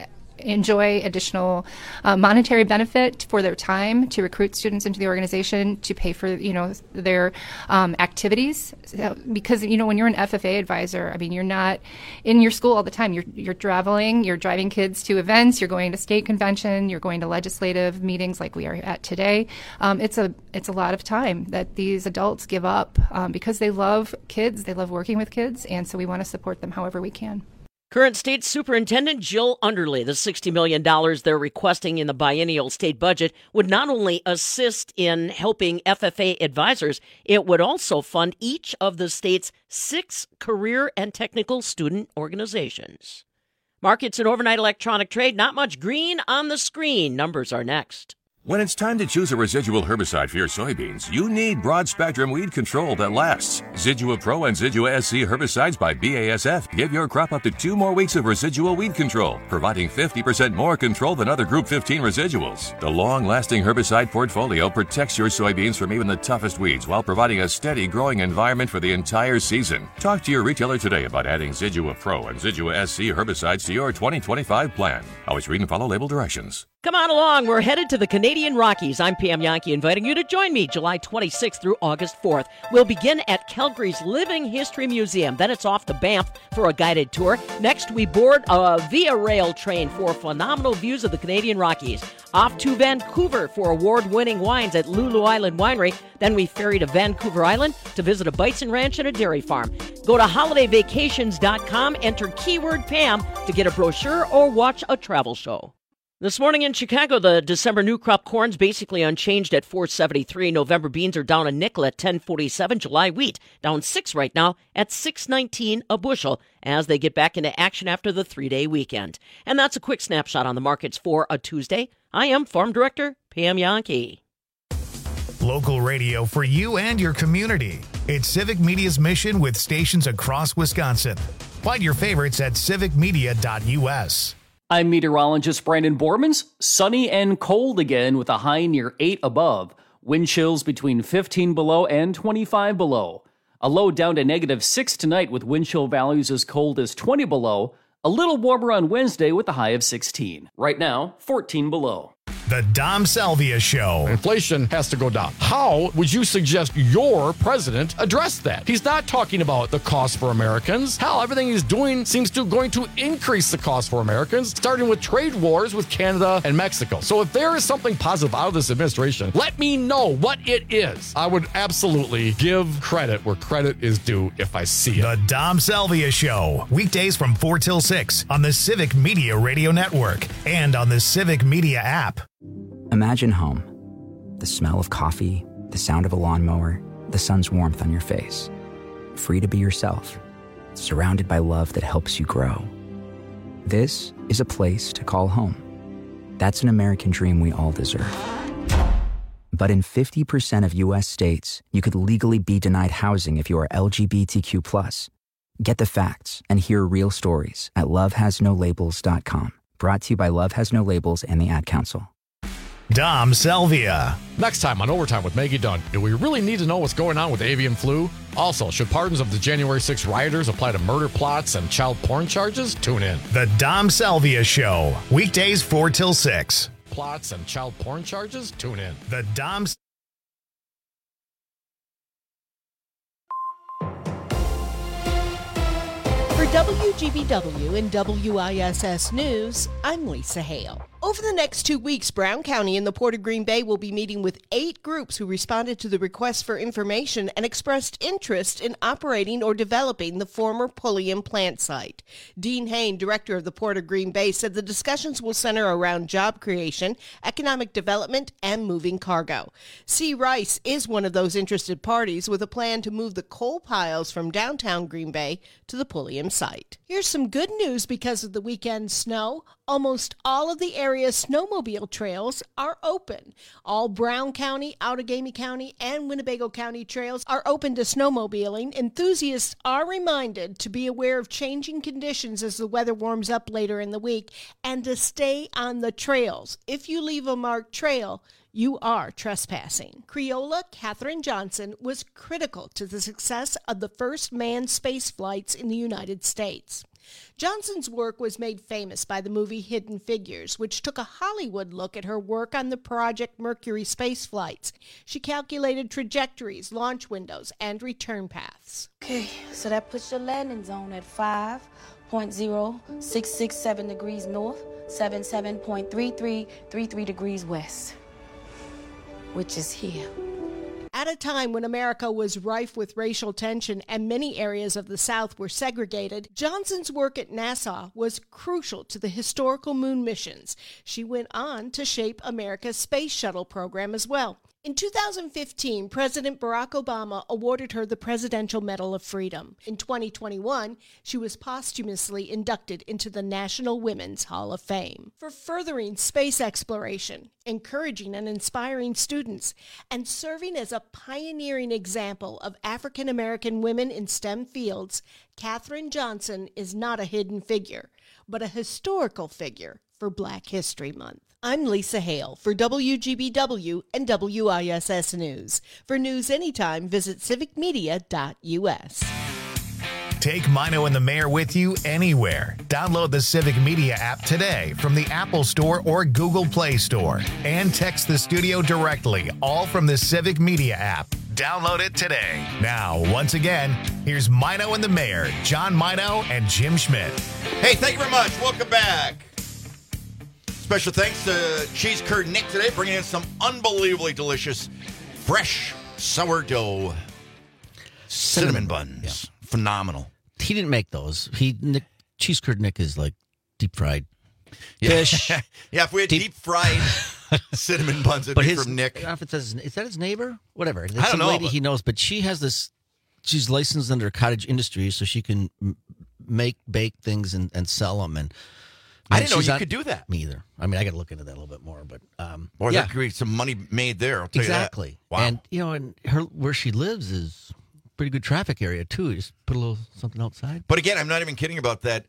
Speaker 5: enjoy additional monetary benefit for their time to recruit students into the organization, to pay for, their activities. Because, when you're an FFA advisor, you're not in your school all the time. You're traveling, you're driving kids to events, you're going to state convention, you're going to legislative meetings like we are at today. It's a lot of time that these adults give up because they love kids, they love working with kids, and so we want to support them however we can.
Speaker 4: Current state superintendent Jill Underley, the $60 million they're requesting in the biennial state budget would not only assist in helping FFA advisors, it would also fund each of the state's 6 career and technical student organizations. Markets and overnight electronic trade, not much green on the screen. Numbers are next.
Speaker 6: When it's time to choose a residual herbicide for your soybeans, you need broad-spectrum weed control that lasts. Zidua Pro and Zidua SC herbicides by BASF give your crop up to 2 more weeks of residual weed control, providing 50% more control than other Group 15 residuals. The long-lasting herbicide portfolio protects your soybeans from even the toughest weeds while providing a steady growing environment for the entire season. Talk to your retailer today about adding Zidua Pro and Zidua SC herbicides to your 2025 plan. Always read and follow label directions.
Speaker 4: Come on along. We're headed to the Canadian Rockies. I'm Pam Yankee, inviting you to join me July 26th through August 4th. We'll begin at Calgary's Living History Museum. Then it's off to Banff for a guided tour. Next, we board a Via Rail train for phenomenal views of the Canadian Rockies. Off to Vancouver for award-winning wines at Lulu Island Winery. Then we ferry to Vancouver Island to visit a bison ranch and a dairy farm. Go to holidayvacations.com, enter keyword Pam to get a brochure or watch a travel show. This morning in Chicago, the December new crop corn's basically unchanged at $4.73. November beans are down a nickel at $10.47. July wheat down 6 right now at $6.19 a bushel as they get back into action after the 3-day weekend. And that's a quick snapshot on the markets for a Tuesday. I am Farm Director Pam Yankee.
Speaker 1: Local radio for you and your community. It's Civic Media's mission with stations across Wisconsin. Find your favorites at civicmedia.us.
Speaker 14: I'm meteorologist Brandon Bormans. Sunny and cold again with a high near 8 above. Wind chills between 15 below and 25 below. A low down to -6 tonight with wind chill values as cold as 20 below. A little warmer on Wednesday with a high of 16. Right now, 14 below.
Speaker 1: The Dom Salvia Show.
Speaker 24: Inflation has to go down. How would you suggest your president address that? He's not talking about the cost for Americans. Hell, everything he's doing seems to going to increase the cost for Americans, starting with trade wars with Canada and Mexico. So if there is something positive out of this administration, let me know what it is. I would absolutely give credit where credit is due if I see it.
Speaker 1: The Dom Salvia Show. Weekdays from 4 till 6 on the Civic Media Radio Network and on the Civic Media app.
Speaker 25: Imagine home. The smell of coffee, the sound of a lawnmower, the sun's warmth on your face. Free to be yourself, surrounded by love that helps you grow. This is a place to call home. That's an American dream we all deserve. But in 50% of U.S. states, you could legally be denied housing if you are LGBTQ+. Get the facts and hear real stories at lovehasnolabels.com. Brought to you by Love Has No Labels and the Ad Council.
Speaker 1: Dom Salvia.
Speaker 24: Next time on Overtime with Maggie Dunn, do we really need to know what's going on with avian flu? Also, should pardons of the January 6 rioters apply to murder plots and child porn charges? Tune in.
Speaker 1: The Dom Salvia Show. Weekdays 4 till 6.
Speaker 24: Plots and child porn charges? Tune in.
Speaker 1: The Dom...
Speaker 9: For WGBW and WISS News, I'm Lisa Hale. Over the next 2 weeks, Brown County and the Port of Green Bay will be meeting with 8 groups who responded to the request for information and expressed interest in operating or developing the former Pulliam plant site. Dean Hain, director of the Port of Green Bay, said the discussions will center around job creation, economic development, and moving cargo. C. Rice is one of those interested parties with a plan to move the coal piles from downtown Green Bay to the Pulliam site. Here's some good news because of the weekend snow. Almost all of the area's snowmobile trails are open. All Brown County, Outagamie County, and Winnebago County trails are open to snowmobiling. Enthusiasts are reminded to be aware of changing conditions as the weather warms up later in the week and to stay on the trails. If you leave a marked trail, you are trespassing. Creola Katherine Johnson was critical to the success of the first manned space flights in the United States. Johnson's work was made famous by the movie Hidden Figures, which took a Hollywood look at her work on the Project Mercury space flights. She calculated trajectories, launch windows, and return paths.
Speaker 2: Okay, so that puts your landing zone at 5.0667 degrees north, 77.3333 degrees west, which is here.
Speaker 9: At a time when America was rife with racial tension and many areas of the South were segregated, Johnson's work at NASA was crucial to the historical moon missions. She went on to shape America's space shuttle program as well. In 2015, President Barack Obama awarded her the Presidential Medal of Freedom. In 2021, she was posthumously inducted into the National Women's Hall of Fame for furthering space exploration, encouraging and inspiring students, and serving as a pioneering example of African American women in STEM fields. Katherine Johnson is not a hidden figure, but a historical figure for Black History Month. I'm Lisa Hale for WGBW and WISS News. For news anytime, visit civicmedia.us.
Speaker 1: Take Mino and the Mayor with you anywhere. Download the Civic Media app today from the Apple Store or Google Play Store. And text the studio directly, all from the Civic Media app. Download it today. Now, once again, here's Mino and the Mayor, John Mino and Jim Schmidt.
Speaker 18: Hey, thank you very much. Welcome back. Special thanks to Cheese Curd Nick today, bringing in some unbelievably delicious, fresh sourdough cinnamon buns.
Speaker 20: Yeah.
Speaker 18: Phenomenal.
Speaker 20: He didn't make those. Cheese Curd Nick is like deep fried fish.
Speaker 18: Yeah, if we had deep fried cinnamon buns, it'd be from Nick.
Speaker 20: I don't know if it says, is that his neighbor? Whatever. It's
Speaker 18: I don't know.
Speaker 20: Lady he knows, but she has this. She's licensed under Cottage Industries, so she can bake things and sell them. And
Speaker 18: I didn't know you could do that.
Speaker 20: Me either. I mean, I got to look into that a little bit more, but
Speaker 18: or there could be some money made there. I'll tell
Speaker 20: exactly.
Speaker 18: You that. Wow.
Speaker 20: And and where she lives is a pretty good traffic area too. You just put a little something outside.
Speaker 18: But again, I'm not even kidding about that.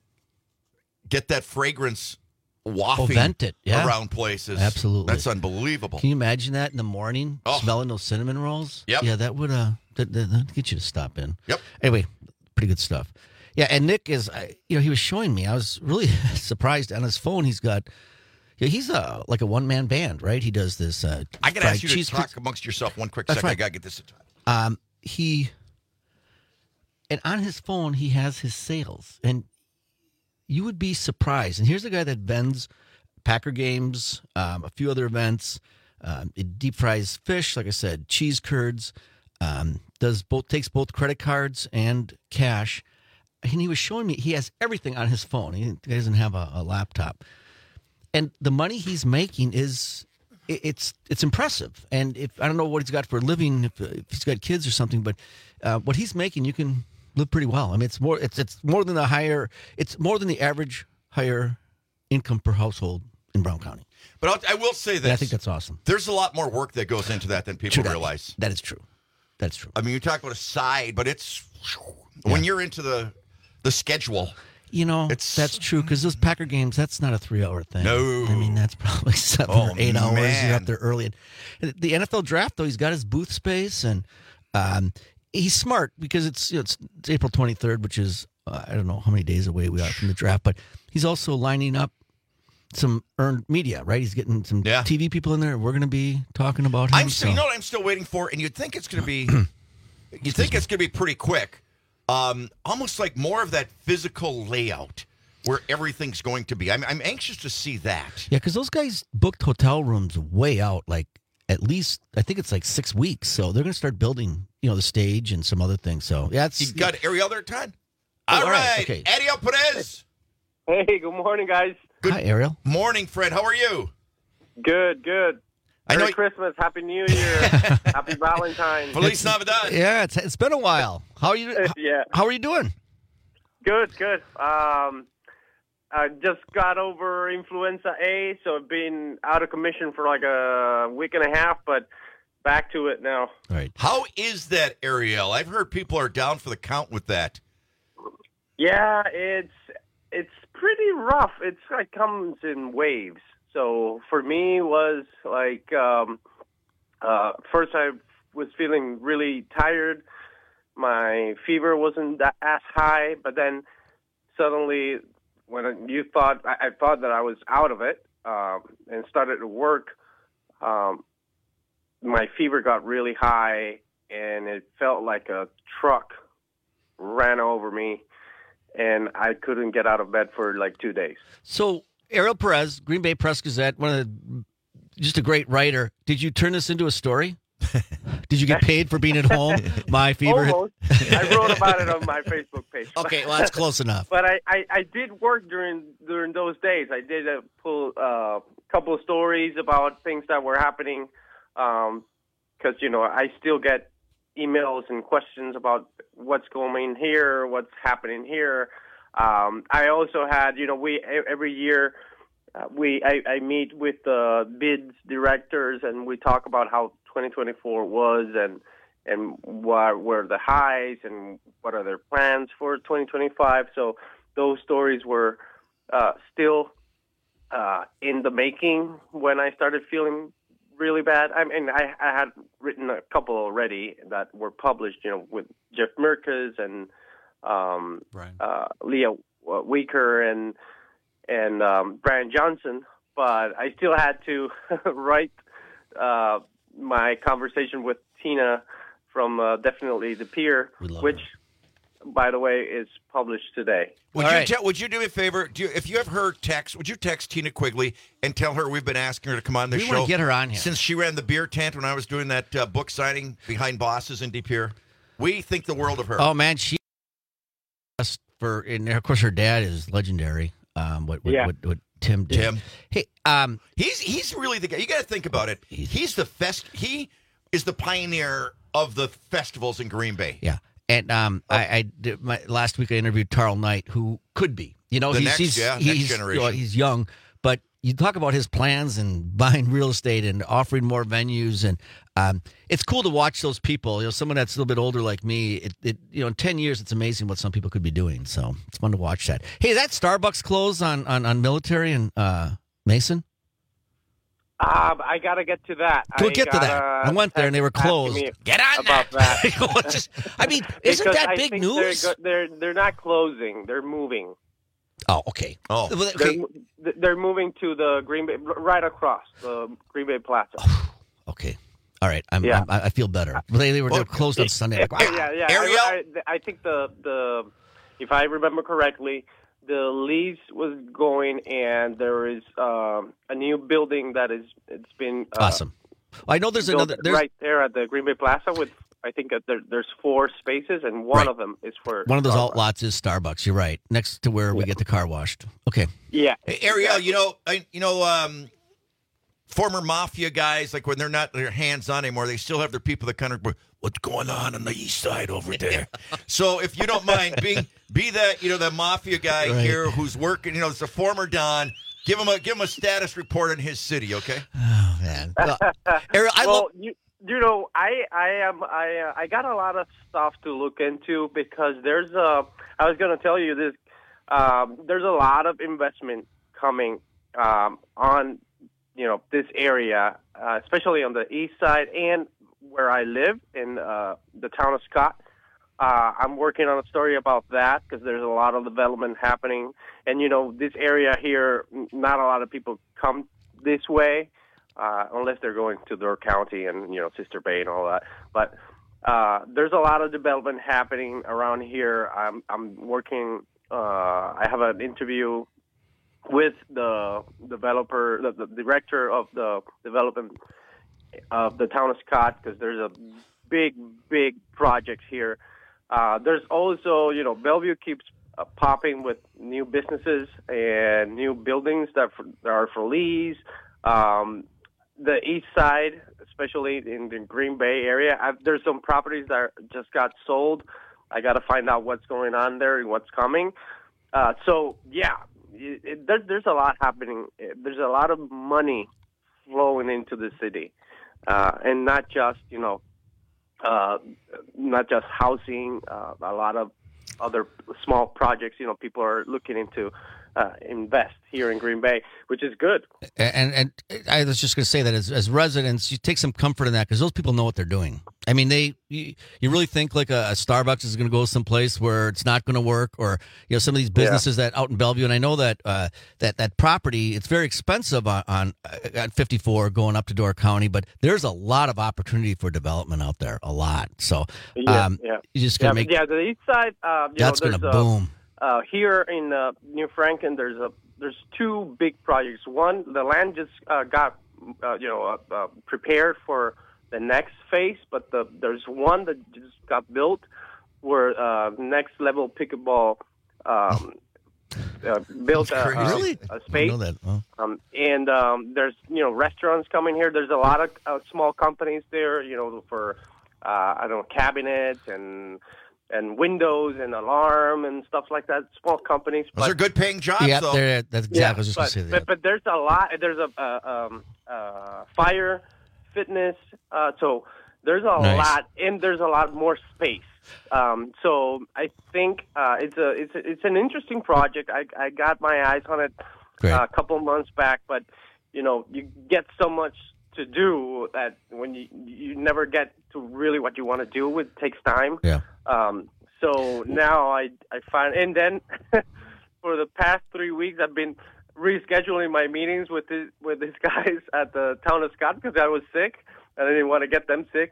Speaker 18: Get that fragrance wafting
Speaker 20: vent it,
Speaker 18: around places.
Speaker 20: Absolutely,
Speaker 18: that's unbelievable.
Speaker 20: Can you imagine that in the morning, smelling those cinnamon rolls?
Speaker 18: Yep.
Speaker 20: Yeah, that would that'd get you to stop in.
Speaker 18: Yep.
Speaker 20: Anyway, pretty good stuff. Yeah, and Nick is, he was showing me. I was really surprised. On his phone, he's got, he's like a one-man band, right? He does this.
Speaker 18: I got to ask you to talk amongst yourself one quick second. Right. I got to get this in time.
Speaker 20: And on his phone, he has his sales. And you would be surprised. And here's a guy that vends Packer games, a few other events. It deep fries fish, like I said, cheese curds, takes both credit cards and cash. And he was showing me he has everything on his phone. He doesn't have a laptop, and the money he's making it's impressive. And if I don't know what he's got for a living, if he's got kids or something, but what he's making, you can live pretty well. I mean, it's more than the average higher income per household in Brown County.
Speaker 18: But I will say this:
Speaker 20: and I think that's awesome.
Speaker 18: There's a lot more work that goes into that than people realize.
Speaker 20: That is true. That's true.
Speaker 18: I mean, you talk about a side, but it's when you're into the schedule.
Speaker 20: That's true, because those Packer games, that's not a 3-hour thing.
Speaker 18: No.
Speaker 20: I mean, that's probably 7 or 8 hours.
Speaker 18: Man.
Speaker 20: You're up there early. And the NFL draft, though, he's got his booth space, and he's smart because it's April 23rd, which is, I don't know how many days away we are from the draft, but he's also lining up some earned media, right? He's getting some TV people in there. We're going to be talking about him.
Speaker 18: You know what I'm still waiting for? And you'd think it's going to be, pretty quick. Almost like more of that physical layout where everything's going to be. I'm anxious to see that.
Speaker 20: Yeah, because those guys booked hotel rooms way out, like at least, I think it's like 6 weeks. So they're going to start building, the stage and some other things. So, yeah, it's...
Speaker 18: You got Ariel there, Todd?
Speaker 20: Oh,
Speaker 18: all right.
Speaker 20: Okay.
Speaker 18: Ariel Perez.
Speaker 7: Hey, good morning, guys.
Speaker 20: Hi, Ariel.
Speaker 18: Morning, Fred. How are you?
Speaker 7: Good. Merry Christmas, Happy New Year, Happy Valentine's.
Speaker 18: Feliz Navidad.
Speaker 20: Yeah, it's been a while. How are you?
Speaker 7: Yeah.
Speaker 20: How are you doing?
Speaker 7: Good. I just got over influenza A, so I've been out of commission for like a week and a half, but back to it now.
Speaker 20: Right.
Speaker 18: How is that, Ariel? I've heard people are down for the count with that.
Speaker 7: Yeah, it's pretty rough. It's like comes in waves. So for me, was like first I was feeling really tired. My fever wasn't as high, but then suddenly, when I thought that I was out of it and started to work, my fever got really high, and it felt like a truck ran over me, and I couldn't get out of bed for like 2 days.
Speaker 20: So, Ariel Perez, Green Bay Press-Gazette, just a great writer. Did you turn this into a story? Did you get paid for being at home? My fever.
Speaker 7: Almost. I wrote about it on my Facebook page.
Speaker 20: Okay, well, that's close enough.
Speaker 7: But I did work during those days. I did pull a couple of stories about things that were happening because, I still get emails and questions about what's going here, what's happening here. I also had, every year I meet with the bids directors, and we talk about how 2024 was and what were the highs and what are their plans for 2025. So those stories were still in the making when I started feeling really bad. I mean, I had written a couple already that were published, with Jeff Merkes and Leah Weaker and Brian Johnson, but I still had to write my conversation with Tina from Definitely the Peer, which, by the way, is published today.
Speaker 18: Would you do me a favor? If you have her text, would you text Tina Quigley and tell her we've been asking her to come on this show?
Speaker 20: We want to get her on here.
Speaker 18: Since she ran the beer tent when I was doing that book signing behind Bosses in De Pere. We think the world of her.
Speaker 20: Oh, man, she... and of course, her dad is legendary. What Tim did.
Speaker 18: Tim.
Speaker 20: Hey,
Speaker 18: he's really the guy. You got to think about it. He is the pioneer of the festivals in Green Bay.
Speaker 20: Yeah, and I did last week I interviewed Tarl Knight, who could be.
Speaker 18: Next generation.
Speaker 20: He's young, but you talk about his plans and buying real estate and offering more venues, and it's cool to watch those people. Someone that's a little bit older like me. In 10 years, it's amazing what some people could be doing. So it's fun to watch that. Hey, that Starbucks closed on Military and Mason.
Speaker 7: I got to get to that.
Speaker 20: We'll get to that. I went there and they were closed.
Speaker 18: Get on
Speaker 7: about that.
Speaker 20: Isn't that big news?
Speaker 7: They're not closing. They're moving.
Speaker 20: Oh, okay.
Speaker 18: Oh,
Speaker 20: okay.
Speaker 7: They're moving to the Green Bay, right across the Green Bay Plaza.
Speaker 20: Okay. All right. I feel better. They were closed on Sunday.
Speaker 7: Yeah.
Speaker 18: Ariel?
Speaker 7: I think the if I remember correctly, the lease was going, and there is a new building it's been
Speaker 20: awesome. I know there's another
Speaker 7: right there at the Green Bay Plaza with. I think there's 4 spaces, and one of them is for
Speaker 20: one of those
Speaker 7: Starbucks.
Speaker 20: alt lots is Starbucks. You're right, next to where we get the car washed. Okay.
Speaker 7: Yeah.
Speaker 18: Hey, Ariel, former mafia guys, like when they're not their hands on anymore, they still have their people that kind of what's going on the east side over there. So if you don't mind, be the mafia guy here who's working. It's a former Don. Give him a status report in his city, okay?
Speaker 20: Oh man, Ariel,
Speaker 7: I got a lot of stuff to look into because I was going to tell you this. There's a lot of investment coming on, this area, especially on the east side and where I live in the town of Scott. I'm working on a story about that because there's a lot of development happening. And, this area here, not a lot of people come this way. Unless they're going to Door County and, Sister Bay and all that. But there's a lot of development happening around here. I'm working I have an interview with the developer, the director of the development of the town of Scott, because there's a big projects here. There's also, Bellevue keeps popping with new businesses and new buildings that are for lease. The east side, especially in the Green Bay area, there's some properties that just got sold. I got to find out what's going on there and what's coming. There's a lot happening. There's a lot of money flowing into the city, and not just housing. A lot of other small projects. People are looking into invest here in Green Bay, which is good.
Speaker 20: And I was just going to say that as residents, you take some comfort in that because those people know what they're doing. I mean, you really think like a Starbucks is going to go someplace where it's not going to work, or some of these businesses that out in Bellevue. And I know that that property, it's very expensive on 54 going up to Door County, but there's a lot of opportunity for development out there, a lot. So you just got to make
Speaker 7: the east side.
Speaker 20: That's going to boom.
Speaker 7: Here in New Franken, there's two big projects. One, the land just got prepared for the next phase, but there's one that just got built where next level pickleball built a space. I know that. Oh. And there's restaurants coming here. There's a lot of small companies there. For cabinets and windows and alarm and stuff like that. Small companies.
Speaker 18: Those are good paying jobs.
Speaker 20: Yeah, that's exactly what I was just going to say.
Speaker 7: But there's a lot. There's a fire, fitness. So there's a lot, and there's a lot more space. So I think it's an interesting project. I got my eyes on it a couple months back, but you get so much to do that when you never get to really what you want to do, it takes time.
Speaker 20: Yeah.
Speaker 7: So now I find, and then for the past 3 weeks I've been rescheduling my meetings with these guys at the town of Scott because I was sick and I didn't want to get them sick.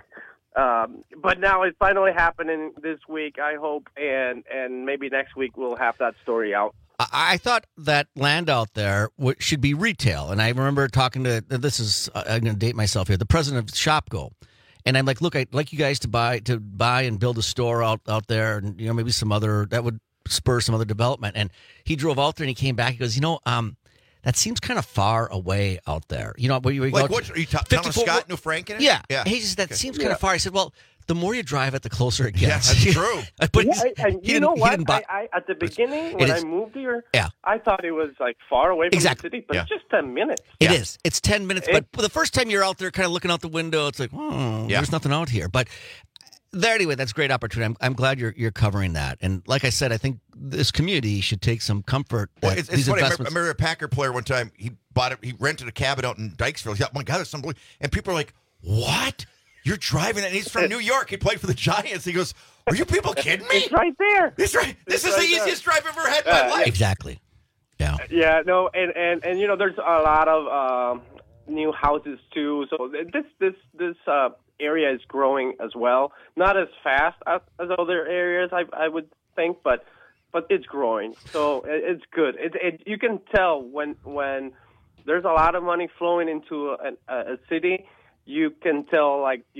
Speaker 7: But now it's finally happening this week, I hope, and maybe next week we'll have that story out.
Speaker 20: I thought that land out there should be retail, and I remember talking to I'm going to date myself here, the president of Shopko, and I'm like, look, I'd like you guys to buy and build a store out there, and maybe some other that would spur some other development. And he drove out there and he came back. He goes, that seems kind of far away out there. Where you
Speaker 18: like what are you talking about? Scott, New Franken?
Speaker 20: Yeah. He says that seems kind of far. I said, well, the more you drive it, the closer it gets.
Speaker 18: Yeah, that's true.
Speaker 20: But
Speaker 7: you know what? I at the beginning when I moved here, I thought it was like far away from the city, but it's just 10 minutes.
Speaker 20: It is. It's 10 minutes. But the first time you're out there, kind of looking out the window, it's like, there's nothing out here. But anyway, that's a great opportunity. I'm glad you're covering that. And like I said, I think this community should take some comfort.
Speaker 18: Well, it's funny. I remember a Packer player one time. He rented a cabin out in Dykesville. He thought, oh my God, that's unbelievable. And people are like, what? You're driving it. And he's from New York. He played for the Giants. He goes, are you people kidding me?
Speaker 7: It's right there.
Speaker 18: It's right. This is the easiest drive I've ever had in my life.
Speaker 20: Exactly. Yeah.
Speaker 7: Yeah. No. And there's a lot of new houses too. So this area is growing as well. Not as fast as other areas, I would think, but it's growing. So it's good. You can tell when there's a lot of money flowing into a city. You can tell,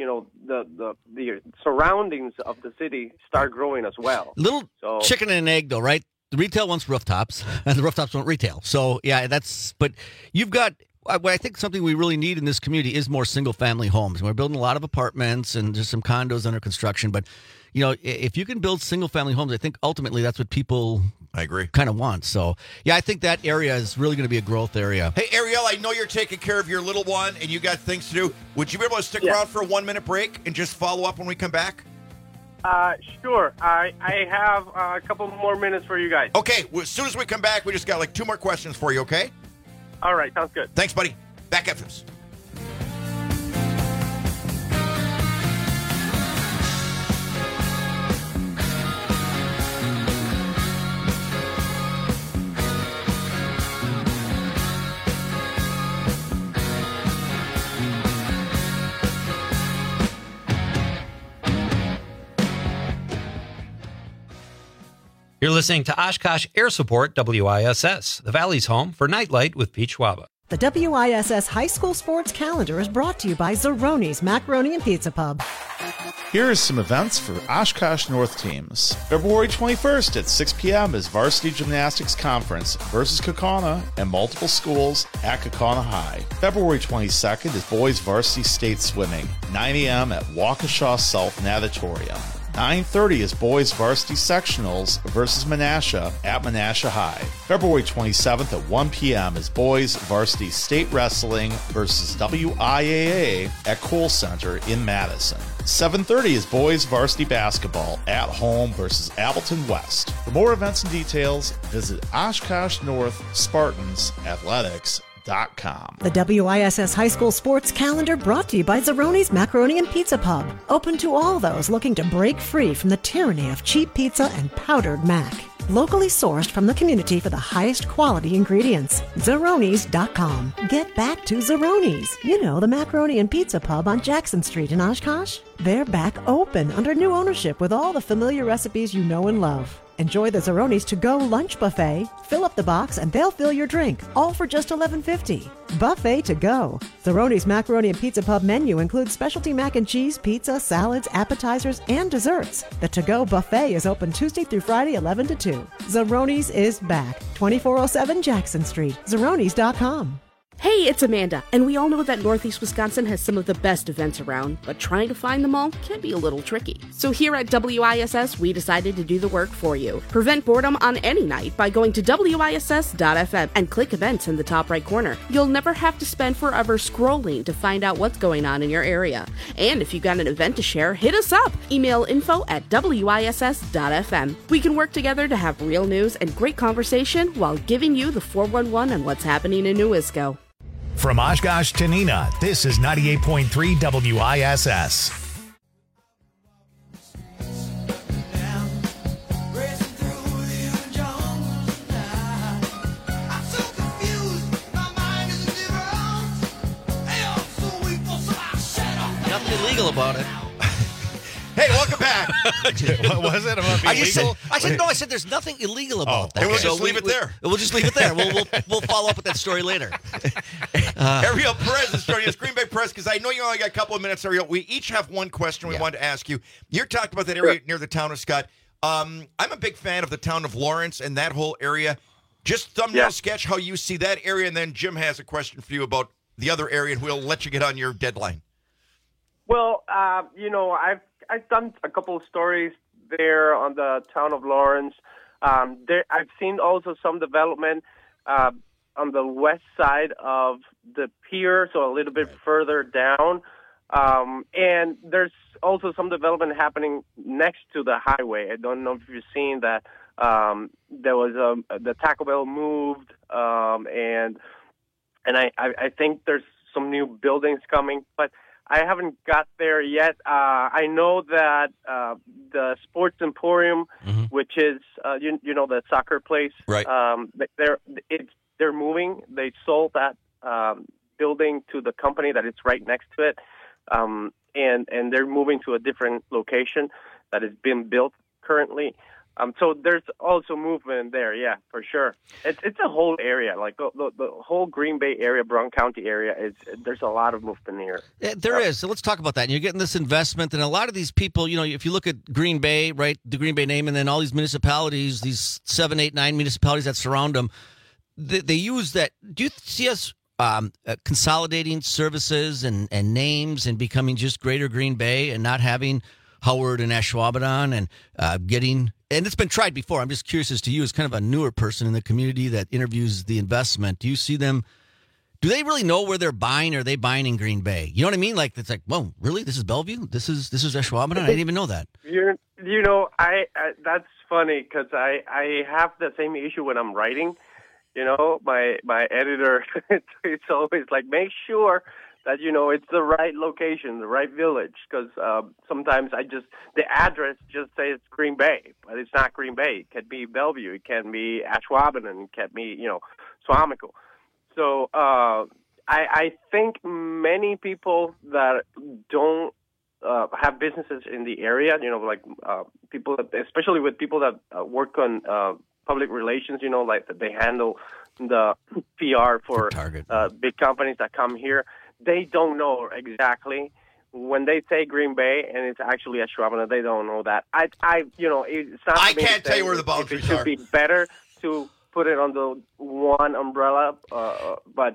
Speaker 7: the surroundings of the city start growing as well.
Speaker 20: Little chicken and an egg, though, right? The retail wants rooftops, and the rooftops want retail. So, yeah, but you've got, what I think something we really need in this community is more single-family homes. We're building a lot of apartments and just some condos under construction. But, if you can build single-family homes, I think ultimately that's what people
Speaker 18: I agree.
Speaker 20: Kind of want. So, yeah, I think that area is really going to be a growth area.
Speaker 18: Hey, Ariel, I know you're taking care of your little one and you got things to do. Would you be able to stick around for a 1-minute break and just follow up when we come back?
Speaker 7: Sure. I have a couple more minutes for you guys.
Speaker 18: Okay. Well, as soon as we come back, we just got 2 more questions for you, okay?
Speaker 7: All right. Sounds good.
Speaker 18: Thanks, buddy. Back after this.
Speaker 10: You're listening to Oshkosh Air Support WISS, the Valley's home for Nightlight with Pete Schwaba.
Speaker 11: The WISS High School Sports Calendar is brought to you by Zeroni's Macaroni and Pizza Pub.
Speaker 12: Here are some events for Oshkosh North teams. February 21st at 6 p.m. is Varsity Gymnastics Conference versus Kaukauna and multiple schools at Kaukauna High. February 22nd is Boys Varsity State Swimming, 9 a.m. at Waukesha South Natatorium. 9:30 is Boys Varsity Sectionals versus Menasha at Menasha High. February 27th at 1 p.m. is Boys Varsity State Wrestling versus WIAA at Kohl Center in Madison. 7:30 is Boys Varsity Basketball at home versus Appleton West. For more events and details, visit Oshkosh North Spartans Athletics.com.
Speaker 11: The WISS High School Sports Calendar brought to you by Zeroni's Macaroni and Pizza Pub. Open to all those looking to break free from the tyranny of cheap pizza and powdered mac. Locally sourced from the community for the highest quality ingredients. Zeronis.com. Get back to Zeroni's. You know, the Macaroni and Pizza Pub on Jackson Street in Oshkosh. They're back open under new ownership with all the familiar recipes you know and love. Enjoy the Zeroni's to-go lunch buffet. Fill up the box and they'll fill your drink, all for just $11.50. Buffet to go. Zeroni's Macaroni and Pizza Pub menu includes specialty mac and cheese, pizza, salads, appetizers, and desserts. The to-go buffet is open Tuesday through Friday, 11 to 2. Zeroni's is back. 2407 Jackson Street. Zeronis.com.
Speaker 13: Hey, it's Amanda, and we all know that Northeast Wisconsin has some of the best events around, but trying to find them all can be a little tricky. So here at WISS, we decided to do the work for you. Prevent boredom on any night by going to WISS.FM and click events in the top right corner. You'll never have to spend forever scrolling to find out what's going on in your area. And if you've got an event to share, hit us up. Email info@WISS.FM. We can work together to have real news and great conversation while giving you the 411 on what's happening in Newisco.
Speaker 1: From Oshkosh to Neenah, this is 98.3 WISS.
Speaker 20: Nothing illegal about it.
Speaker 18: Hey, welcome back.
Speaker 1: What was it about being legal?
Speaker 20: I said there's nothing illegal about that.
Speaker 18: And we'll just leave it there.
Speaker 20: We'll just leave it there. We'll follow up with that story later.
Speaker 18: Ariel Perez is joining us, Green Bay Press, because I know you only got a couple of minutes, Ariel. We each have one question we wanted to ask you. You're talking about that area near the town of Scott. I'm a big fan of the town of Lawrence and that whole area. Just thumbnail sketch how you see that area, and then Jim has a question for you about the other area, and we'll let you get on your deadline.
Speaker 7: Well, I've done a couple of stories there on the town of Lawrence. I've seen also some development on the west side of the pier, so a little bit further down. And there's also some development happening next to the highway. I don't know if you've seen that. There was the Taco Bell moved, and I think there's some new buildings coming, but I haven't got there yet. I know that the Sports Emporium, which is the soccer place,
Speaker 18: right?
Speaker 7: They're moving. They sold that building to the company that is right next to it, and they're moving to a different location that is being built currently. So there's also movement there, yeah, for sure. It's a whole area, like the whole Green Bay area, Brown County area. There's a lot of movement here.
Speaker 20: Yeah, there is. So let's talk about that. And you're getting this investment, and a lot of these people, if you look at Green Bay, right, the Green Bay name, and then all these municipalities, these 7, 8, 9 municipalities that surround them, they use that. Do you see us consolidating services and names and becoming just Greater Green Bay and not having Howard and Ashwaubenon and getting... And it's been tried before. I'm just curious as to you, as kind of a newer person in the community that interviews the investment. Do you see them? Do they really know where they're buying? Or are they buying in Green Bay? You know what I mean? Like it's like, whoa, really? This is Bellevue? This is Ashwaubenon? I didn't even know that.
Speaker 7: I that's funny because I have the same issue when I'm writing. My editor, it's always like, make sure that, it's the right location, the right village, because sometimes the address just says Green Bay, but it's not Green Bay. It can be Bellevue. It can be Ashwaubenon. It can be, Suamico. So I think many people that don't have businesses in the area, like people, especially with people that work on public relations, like that they handle the PR for big companies that come here. They don't know exactly when they say Green Bay and it's actually Ashwaubenon. They don't know that. It's not. I
Speaker 18: can't tell you where the boundaries
Speaker 7: are. It should be better to put it on the one umbrella, but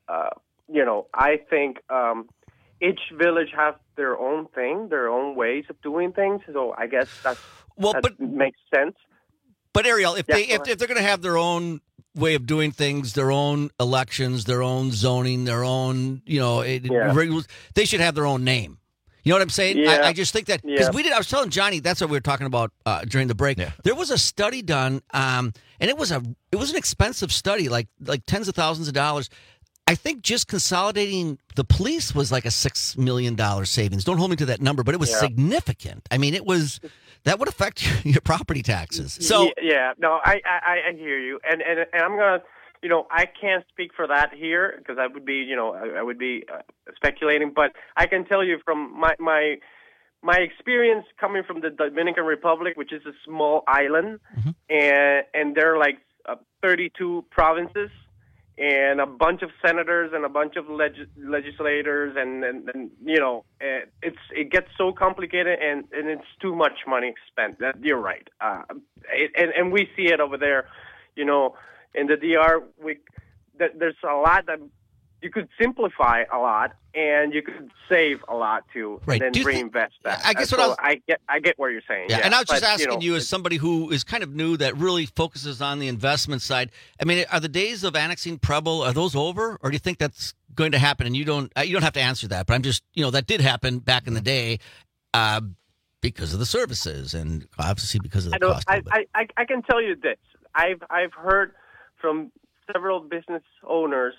Speaker 7: I think each village has their own thing, their own ways of doing things. So I guess that makes sense.
Speaker 20: But Ariel, if they're going to have their own way of doing things, their own elections, their own zoning, their own, they should have their own name. You know what I'm saying?
Speaker 7: Yeah.
Speaker 20: I just think that because I was telling Johnny, that's what we were talking about during the break. Yeah. There was a study done, and it was an expensive study, like tens of thousands of dollars. I think just consolidating the police was like a $6 million savings. Don't hold me to that number, but it was significant. I mean, that would affect your property taxes. So
Speaker 7: I hear you, and I'm gonna, I can't speak for that here because I would be, I would be speculating. But I can tell you from my experience coming from the Dominican Republic, which is a small island, and there are like 32 provinces. And a bunch of senators and a bunch of legislators, and it gets so complicated, and it's too much money spent. You're right, and we see it over there, in the DR. There's a lot that you could simplify a lot, and you could save a lot too, and then reinvest that.
Speaker 20: I guess
Speaker 7: I get what you're saying.
Speaker 20: Yeah, and I was just asking you, as somebody who is kind of new, that really focuses on the investment side. I mean, are the days of annexing Preble, are those over, or do you think that's going to happen? And you don't have to answer that, but I'm just, that did happen back in the day because of the services, and obviously because of the cost.
Speaker 7: I can tell you this: I've heard from several business owners.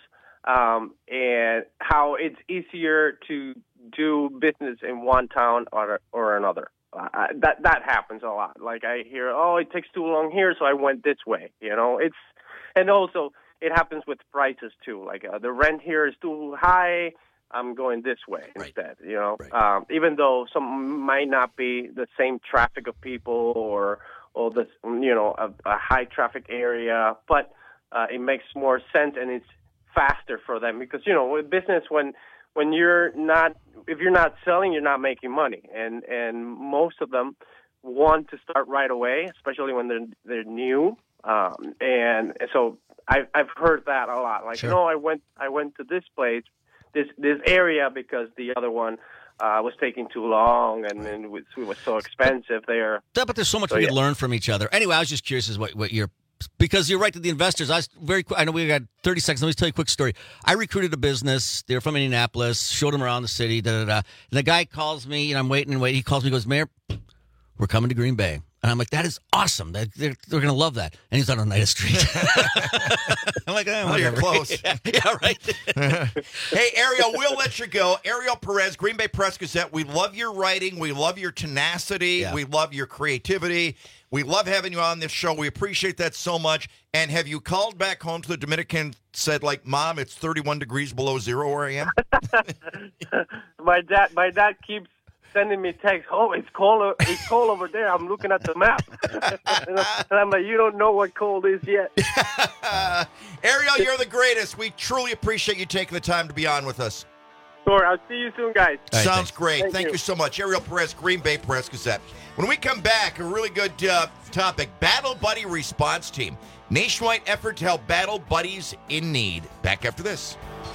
Speaker 7: And how it's easier to do business in one town or another. That happens a lot. Like I hear, it takes too long here, so I went this way. And also it happens with prices too. Like the rent here is too high, I'm going this way instead. Even though some might not be the same traffic of people or this, a high traffic area, but it makes more sense and it's faster for them because with business when you're not, if you're not selling, you're not making money, and most of them want to start right away, especially when they're new, and so I've heard that a lot. Like I went to this place, this area because the other one was taking too long and it was so expensive there.
Speaker 20: But there's so much we can learn from each other. Anyway, I was just curious as what your. Because you're right to the investors. I know we got 30 seconds. Let me tell you a quick story. I recruited a business. They're from Indianapolis. Showed them around the city. And the guy calls me, and I'm waiting. He calls me. Goes, Mayor, we're coming to Green Bay. And I'm like, that is awesome. They're going to love that. And he's on Oneida Street. I'm like,
Speaker 18: you're close.
Speaker 20: Yeah, right.
Speaker 18: Hey, Ariel, we'll let you go. Ariel Perez, Green Bay Press-Gazette. We love your writing. We love your tenacity. Yeah. We love your creativity. We love having you on this show. We appreciate that so much. And have you called back home to the Dominican, said, like, Mom, it's 31 degrees below zero where I am?
Speaker 7: My dad keeps sending me texts. Oh, it's cold over there. I'm looking at the map. And I'm like, you don't know what cold is yet.
Speaker 18: Ariel, you're the greatest. We truly appreciate you taking the time to be on with us.
Speaker 7: Sure. I'll see you soon, guys.
Speaker 18: Right, sounds great. Thank you so much. Ariel Perez, Green Bay Press-Gazette. When we come back, a really good topic, Battle Buddy Response Team. Nationwide effort to help battle buddies in need. Back after this.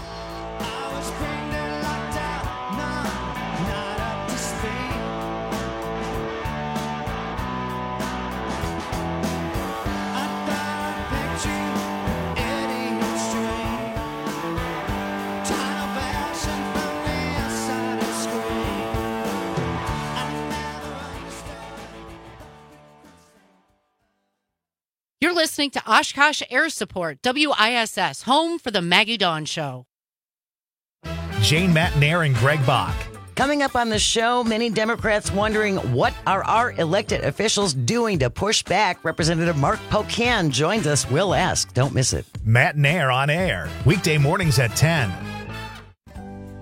Speaker 3: You're listening to Oshkosh Air Support, WISS, home for the Maggie Dawn Show.
Speaker 1: Jane Matnair and Greg Bach.
Speaker 8: Coming up on the show, many Democrats wondering what are our elected officials doing to push back. Representative Mark Pocan joins us. We'll ask. Don't miss it.
Speaker 1: Matnair on air, weekday mornings at 10.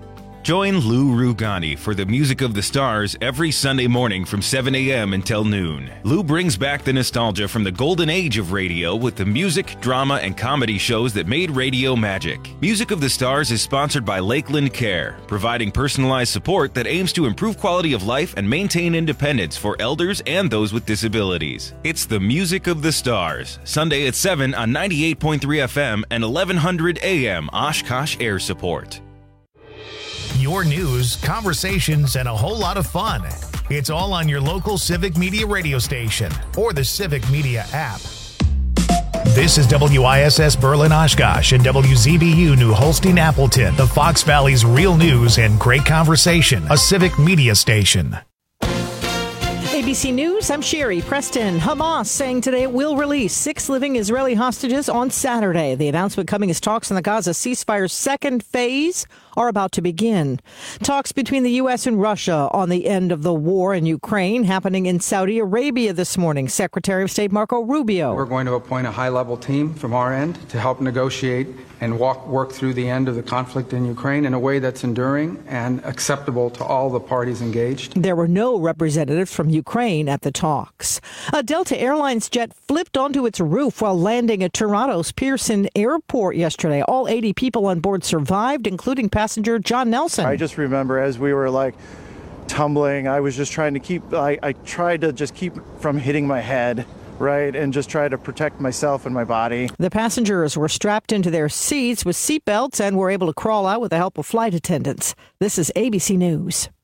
Speaker 15: Join Lou Rugani for the Music of the Stars every Sunday morning from 7 a.m. until noon. Lou brings back the nostalgia from the golden age of radio with the music, drama, and comedy shows that made radio magic. Music of the Stars is sponsored by Lakeland Care, providing personalized support that aims to improve quality of life and maintain independence for elders and those with disabilities. It's the Music of the Stars, Sunday at 7 on 98.3 FM and 1100 AM Oshkosh Air Support.
Speaker 1: Your news, conversations, and a whole lot of fun. It's all on your local Civic Media radio station or the Civic Media app. This is WISS Berlin Oshkosh and WZBU New Holstein Appleton, the Fox Valley's real news and great conversation, a Civic Media station.
Speaker 16: ABC News, I'm Sherry Preston. Hamas saying today it will release 6 living Israeli hostages on Saturday. The announcement coming as talks in the Gaza ceasefire's second phase are about to begin. Talks between the U.S. and Russia on the end of the war in Ukraine happening in Saudi Arabia this morning. Secretary of State Marco Rubio.
Speaker 17: We're going to appoint a high-level team from our end to help negotiate and work through the end of the conflict in Ukraine in a way that's enduring and acceptable to all the parties engaged.
Speaker 16: There were no representatives from Ukraine at the talks. A Delta Airlines jet flipped onto its roof while landing at Toronto's Pearson Airport yesterday. All 80 people on board survived, including passenger John Nelson.
Speaker 21: I just remember as we were tumbling, I was just trying to I tried to just keep from hitting my head. Right, and just try to protect myself and my body.
Speaker 16: The passengers were strapped into their seats with seatbelts and were able to crawl out with the help of flight attendants. This is ABC News.